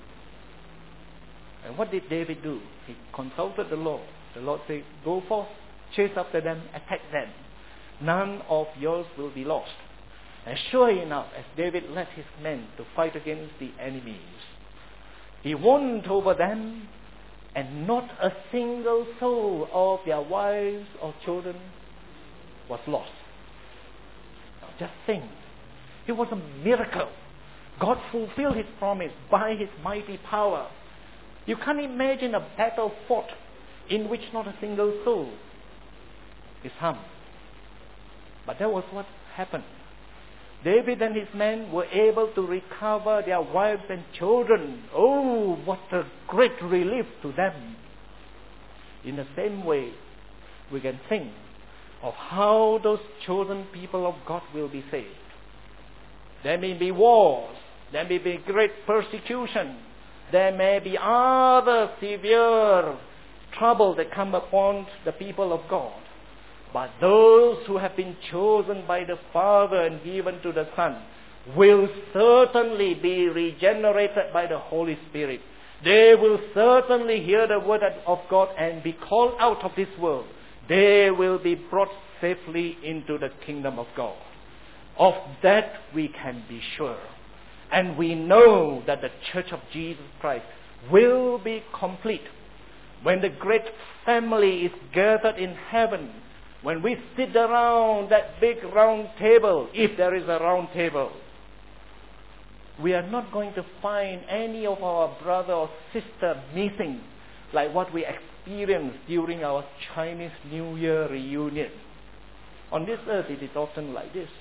S1: And what did David do? He consulted the Lord. The Lord said, go forth, chase after them, attack them. None of yours will be lost. And sure enough, as David led his men to fight against the enemies, he won over them, and not a single soul of their wives or children was lost. Now just think, it was a miracle. God fulfilled His promise by His mighty power. You can't imagine a battle fought in which not a single soul is harmed. But that was what happened. David and his men were able to recover their wives and children. Oh, what a great relief to them. In the same way, we can think of how those chosen people of God will be saved. There may be wars. There may be great persecution. There may be other severe trouble that come upon the people of God. But those who have been chosen by the Father and given to the Son will certainly be regenerated by the Holy Spirit. They will certainly hear the word of God and be called out of this world. They will be brought safely into the kingdom of God. Of that we can be sure. And we know that the Church of Jesus Christ will be complete when the great family is gathered in heaven. When we sit around that big round table, if there is a round table, we are not going to find any of our brother or sister missing like what we experienced during our Chinese New Year reunion. On this earth, it is often like this.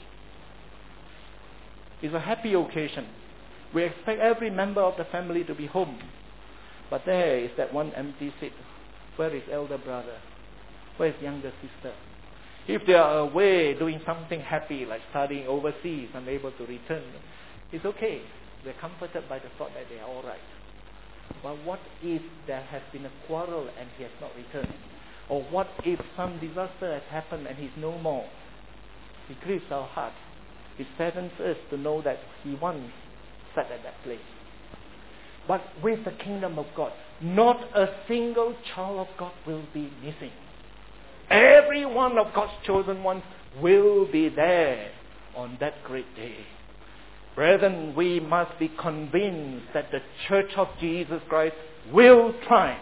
S1: It's a happy occasion. We expect every member of the family to be home. But there is that one empty seat. Where is elder brother? Where is younger sister? If they are away doing something happy, like studying overseas, unable to return, it's okay. They're comforted by the thought that they are all right. But what if there has been a quarrel and he has not returned? Or what if some disaster has happened and he's no more? It grieves our heart. It saddens us to know that he once sat at that place. But with the kingdom of God, not a single child of God will be missing. Every one of God's chosen ones will be there on that great day. Brethren, we must be convinced that the Church of Jesus Christ will triumph.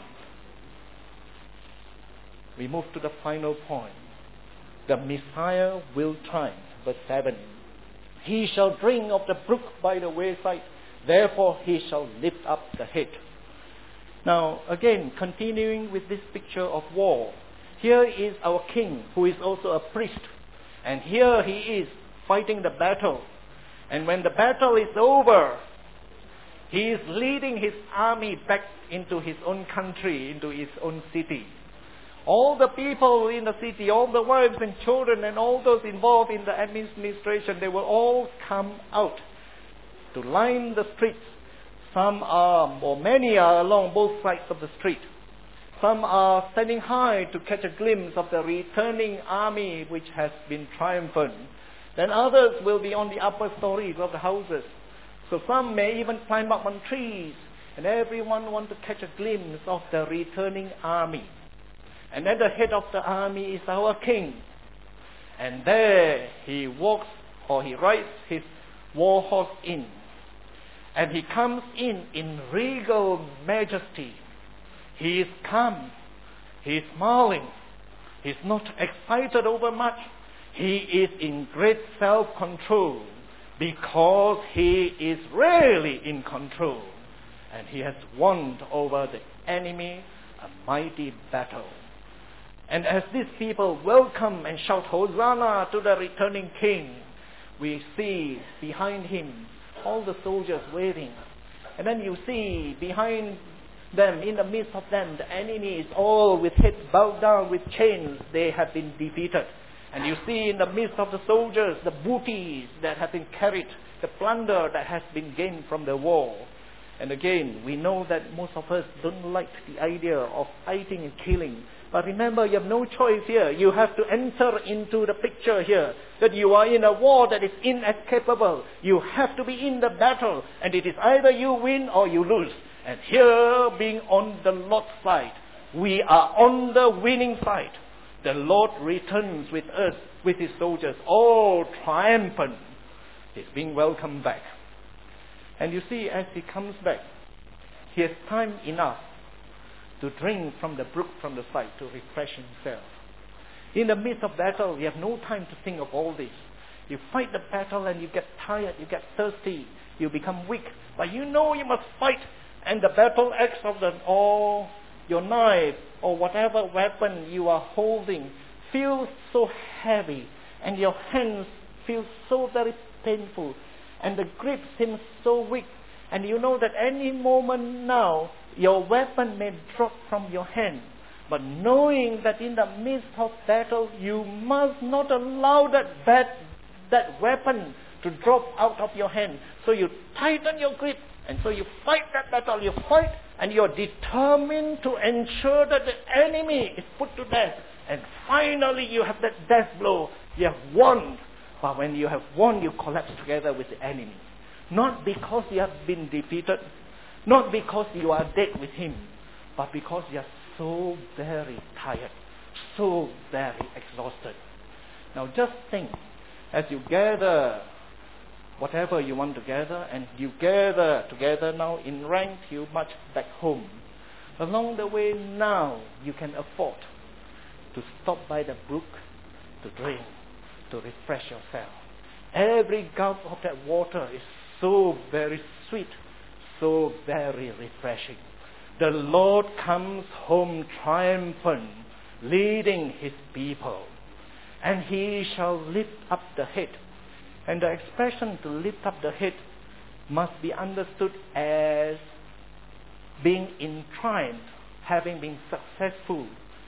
S1: We move to the final point. The Messiah will triumph. Verse 7. He shall drink of the brook by the wayside, therefore he shall lift up the head. Now, again, continuing with this picture of war. Here is our king, who is also a priest. And here he is fighting the battle. And when the battle is over, he is leading his army back into his own country, into his own city. All the people in the city, all the wives and children and all those involved in the administration, they will all come out to line the streets. Some are, or many are along both sides of the street. Some are standing high to catch a glimpse of the returning army which has been triumphant. Then others will be on the upper stories of the houses. So some may even climb up on trees. And everyone wants to catch a glimpse of the returning army. And at the head of the army is our king. And there he walks, or he rides his war horse in. And he comes in regal majesty. He is calm. He is smiling. He is not excited over much. He is in great self-control because he is really in control. And he has won over the enemy a mighty battle. And as these people welcome and shout Hosanna to the returning king, we see behind him all the soldiers waving. And then you see behind them, in the midst of them, the enemy is all with heads bowed down with chains. They have been defeated. And you see in the midst of the soldiers, the booty that have been carried, the plunder that has been gained from the war. And again, we know that most of us don't like the idea of fighting and killing. But remember, you have no choice here. You have to enter into the picture here, that you are in a war that is inescapable. You have to be in the battle, and it is either you win or you lose. And here, being on the Lord's side, we are on the winning side. The Lord returns with us, with his soldiers, all triumphant. He's being welcomed back. And you see, as he comes back, he has time enough to drink from the brook from the side to refresh himself. In the midst of battle, you have no time to think of all this. You fight the battle and you get tired, you get thirsty, you become weak. But you know you must fight, and the battle axe of or your knife or whatever weapon you are holding feels so heavy, and your hands feel so very painful, and the grip seems so weak, and you know that any moment now your weapon may drop from your hand. But knowing that in the midst of battle you must not allow that weapon to drop out of your hand, so you tighten your grip, and so you fight that battle. You fight, and you're determined to ensure that the enemy is put to death. And finally you have that death blow. You have won. But when you have won, you collapse together with the enemy. Not because you have been defeated, not because you are dead with him, but because you are so very tired, so very exhausted. Now just think, as you gather whatever you want to gather, and you gather together now in rank, you march back home. Along the way now, you can afford to stop by the brook to drink, to refresh yourself. Every gulp of that water is so very sweet, so very refreshing. The Lord comes home triumphant, leading his people, and he shall lift up the head. And the expression to lift up the head must be understood as being in triumph, having been successful,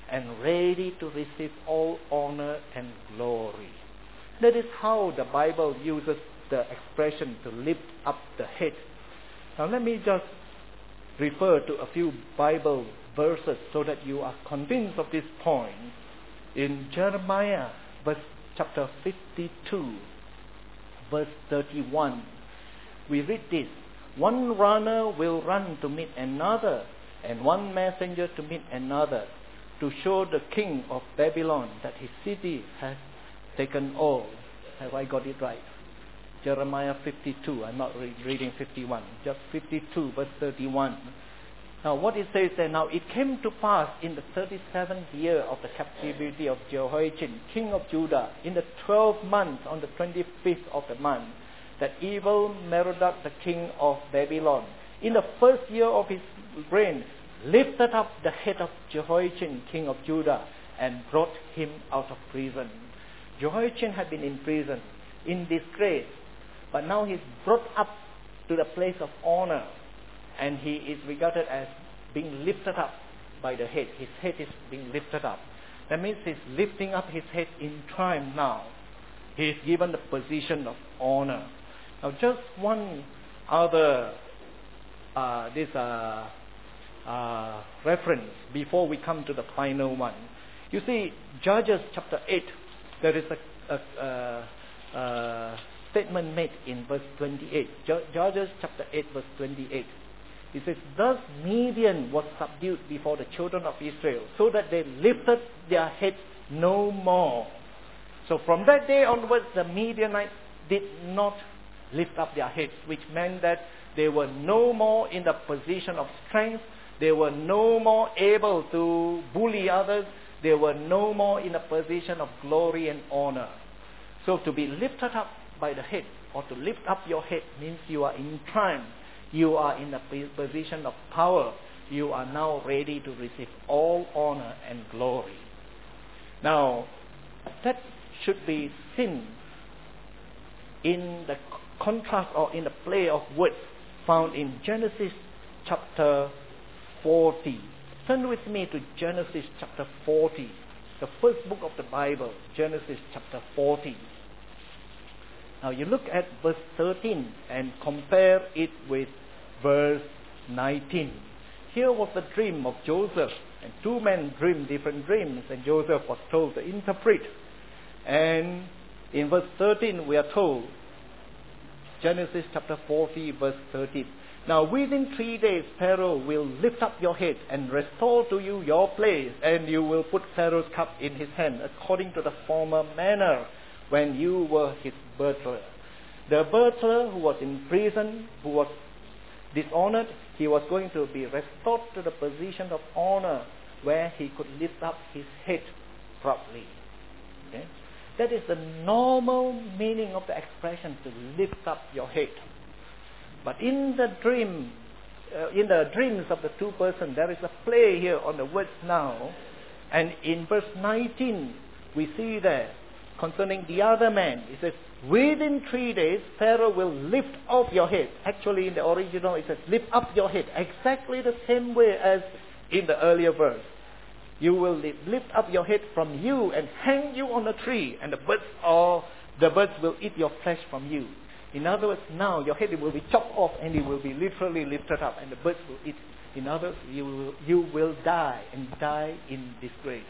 S1: and ready to receive all honor and glory. That is how the Bible uses the expression to lift up the head. Now let me just refer to a few Bible verses so that you are convinced of this point. In Jeremiah chapter 52, verse 31, we read this: "One runner will run to meet another, and one messenger to meet another, to show the king of Babylon that his city has taken all." Have I got it right? Jeremiah 52. I'm not reading 51. Just 52, verse 31. Now what it says there, "Now it came to pass in the 37th year of the captivity of Jehoiachin, king of Judah, in the 12th month, on the 25th of the month, that evil Merodach, the king of Babylon, in the first year of his reign, lifted up the head of Jehoiachin, king of Judah, and brought him out of prison." Jehoiachin had been in prison, in disgrace, but now he's brought up to the place of honor, and he is regarded as being lifted up by the head. His head is being lifted up. That means he's lifting up his head in triumph now. He is given the position of honor. Now just one other reference before we come to the final one. You see, Judges chapter 8, there is a statement made in verse 28. Judges chapter 8, verse 28. It says, "Thus Midian was subdued before the children of Israel, so that they lifted their heads no more." So from that day onwards, the Midianites did not lift up their heads, which meant that they were no more in the position of strength. They were no more able to bully others. They were no more in a position of glory and honor. So to be lifted up by the head, or to lift up your head, means you are in triumph. You are in a position of power. You are now ready to receive all honor and glory. Now, that should be seen in the contrast or in the play of words found in Genesis chapter 40. Turn with me to Genesis chapter 40, the first book of the Bible, Genesis chapter 40. Now you look at verse 13 and compare it with verse 19. Here was the dream of Joseph, and two men dreamed different dreams, and Joseph was told to interpret. And in verse 13 we are told, Genesis chapter 40, verse 13. "Now within 3 days Pharaoh will lift up your head and restore to you your place, and you will put Pharaoh's cup in his hand, according to the former manner when you were his butler." The butler who was in prison, who was dishonored, he was going to be restored to the position of honor where he could lift up his head proudly. Okay? That is the normal meaning of the expression, to lift up your head. But in the dream, in the dreams of the two persons, there is a play here on the words now. And in verse 19, we see there, concerning the other man, it says, "Within 3 days, Pharaoh will lift off your head." Actually, in the original, it says, "lift up your head." Exactly the same way as in the earlier verse. "You will lift up your head from you and hang you on a tree, and the birds will eat your flesh from you." In other words, now your head will be chopped off and it will be literally lifted up, and the birds will eat. In other words, you will die, and die in disgrace.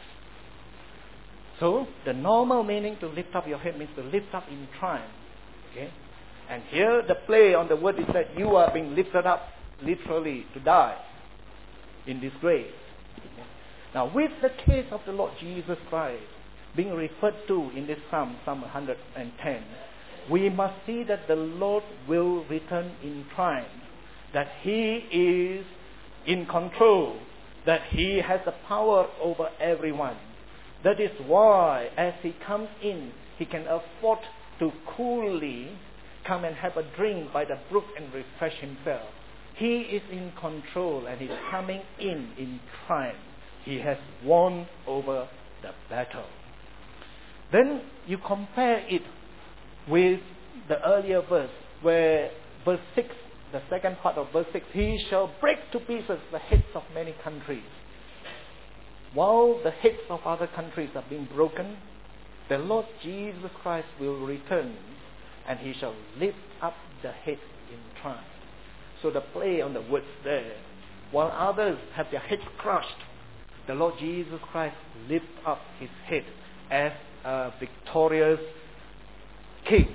S1: So the normal meaning to lift up your head means to lift up in triumph. Okay? And here the play on the word is that you are being lifted up literally to die in disgrace. Okay? Now with the case of the Lord Jesus Christ being referred to in this Psalm 110, we must see that the Lord will return in triumph, that He is in control, that He has the power over everyone. That is why as He comes in, He can afford to coolly come and have a drink by the brook and refresh Himself. He is in control and He's coming in triumph. He has won over the battle. Then you compare it with the earlier verse, where verse 6, the second part of verse 6, "He shall break to pieces the heads of many countries." while the heads of other countries are being broken, the Lord Jesus Christ will return, and he shall lift up the head in triumph. So the play on the words there, while others have their heads crushed, the Lord Jesus Christ lifts up his head as a victorious king.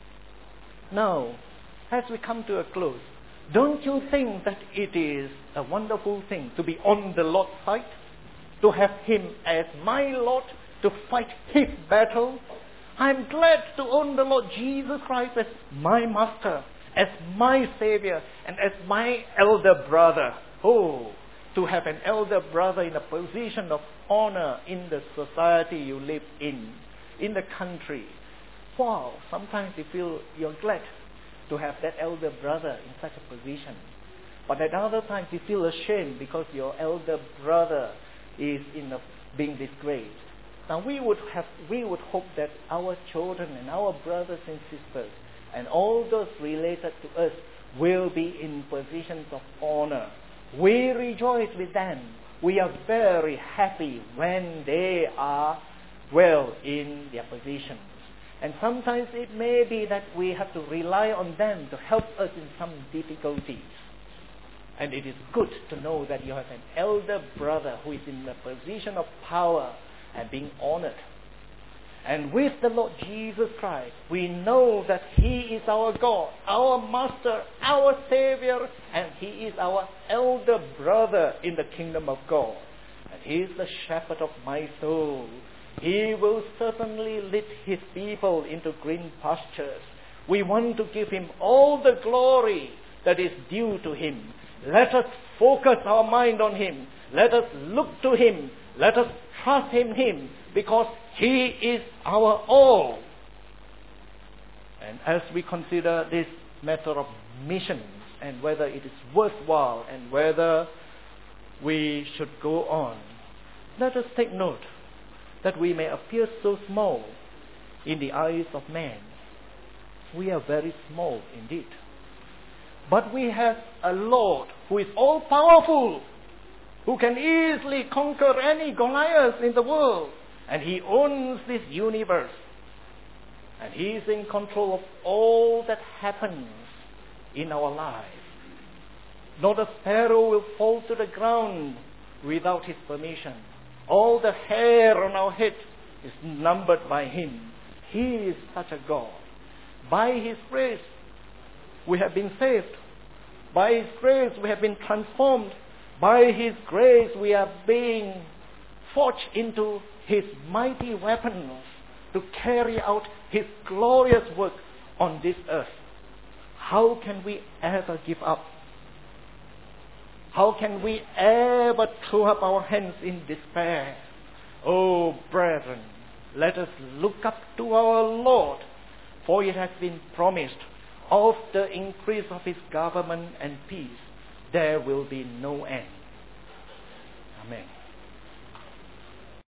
S1: Now, as we come to a close, don't you think that it is a wonderful thing to be on the Lord's side? To have him as my Lord, to fight his battle? I'm glad to own the Lord Jesus Christ as my master, as my savior, and as my elder brother. Oh, to have an elder brother in a position of honor in the society you live in the country. Wow, sometimes you feel you're glad to have that elder brother in such a position. But at other times you feel ashamed because your elder brother is being disgraced. Now we would hope that our children and our brothers and sisters and all those related to us will be in positions of honor. We rejoice with them. We are very happy when they are well in their positions. And sometimes it may be that we have to rely on them to help us in some difficulties. And it is good to know that you have an elder brother who is in a position of power and being honored. And with the Lord Jesus Christ, we know that he is our God, our master, our savior, and he is our elder brother in the kingdom of God. And he is the shepherd of my soul. He will certainly lead his people into green pastures. We want to give him all the glory that is due to him. Let us focus our mind on him. Let us look to him. Let us trust in him, because he is our all. And as we consider this matter of missions and whether it is worthwhile and whether we should go on, let us take note that we may appear so small in the eyes of man. We are very small indeed. But we have a Lord who is all powerful, who can easily conquer any Goliath in the world. And he owns this universe. And he is in control of all that happens in our lives. Not a sparrow will fall to the ground without his permission. All the hair on our head is numbered by him. He is such a God. By his grace, we have been saved. By his grace, we have been transformed. By his grace, we are being forged into his mighty weapons to carry out his glorious work on this earth. How can we ever give up? How can we ever throw up our hands in despair? Oh, brethren, let us look up to our Lord, for it has been promised, of the increase of his government and peace, there will be no end. Amen.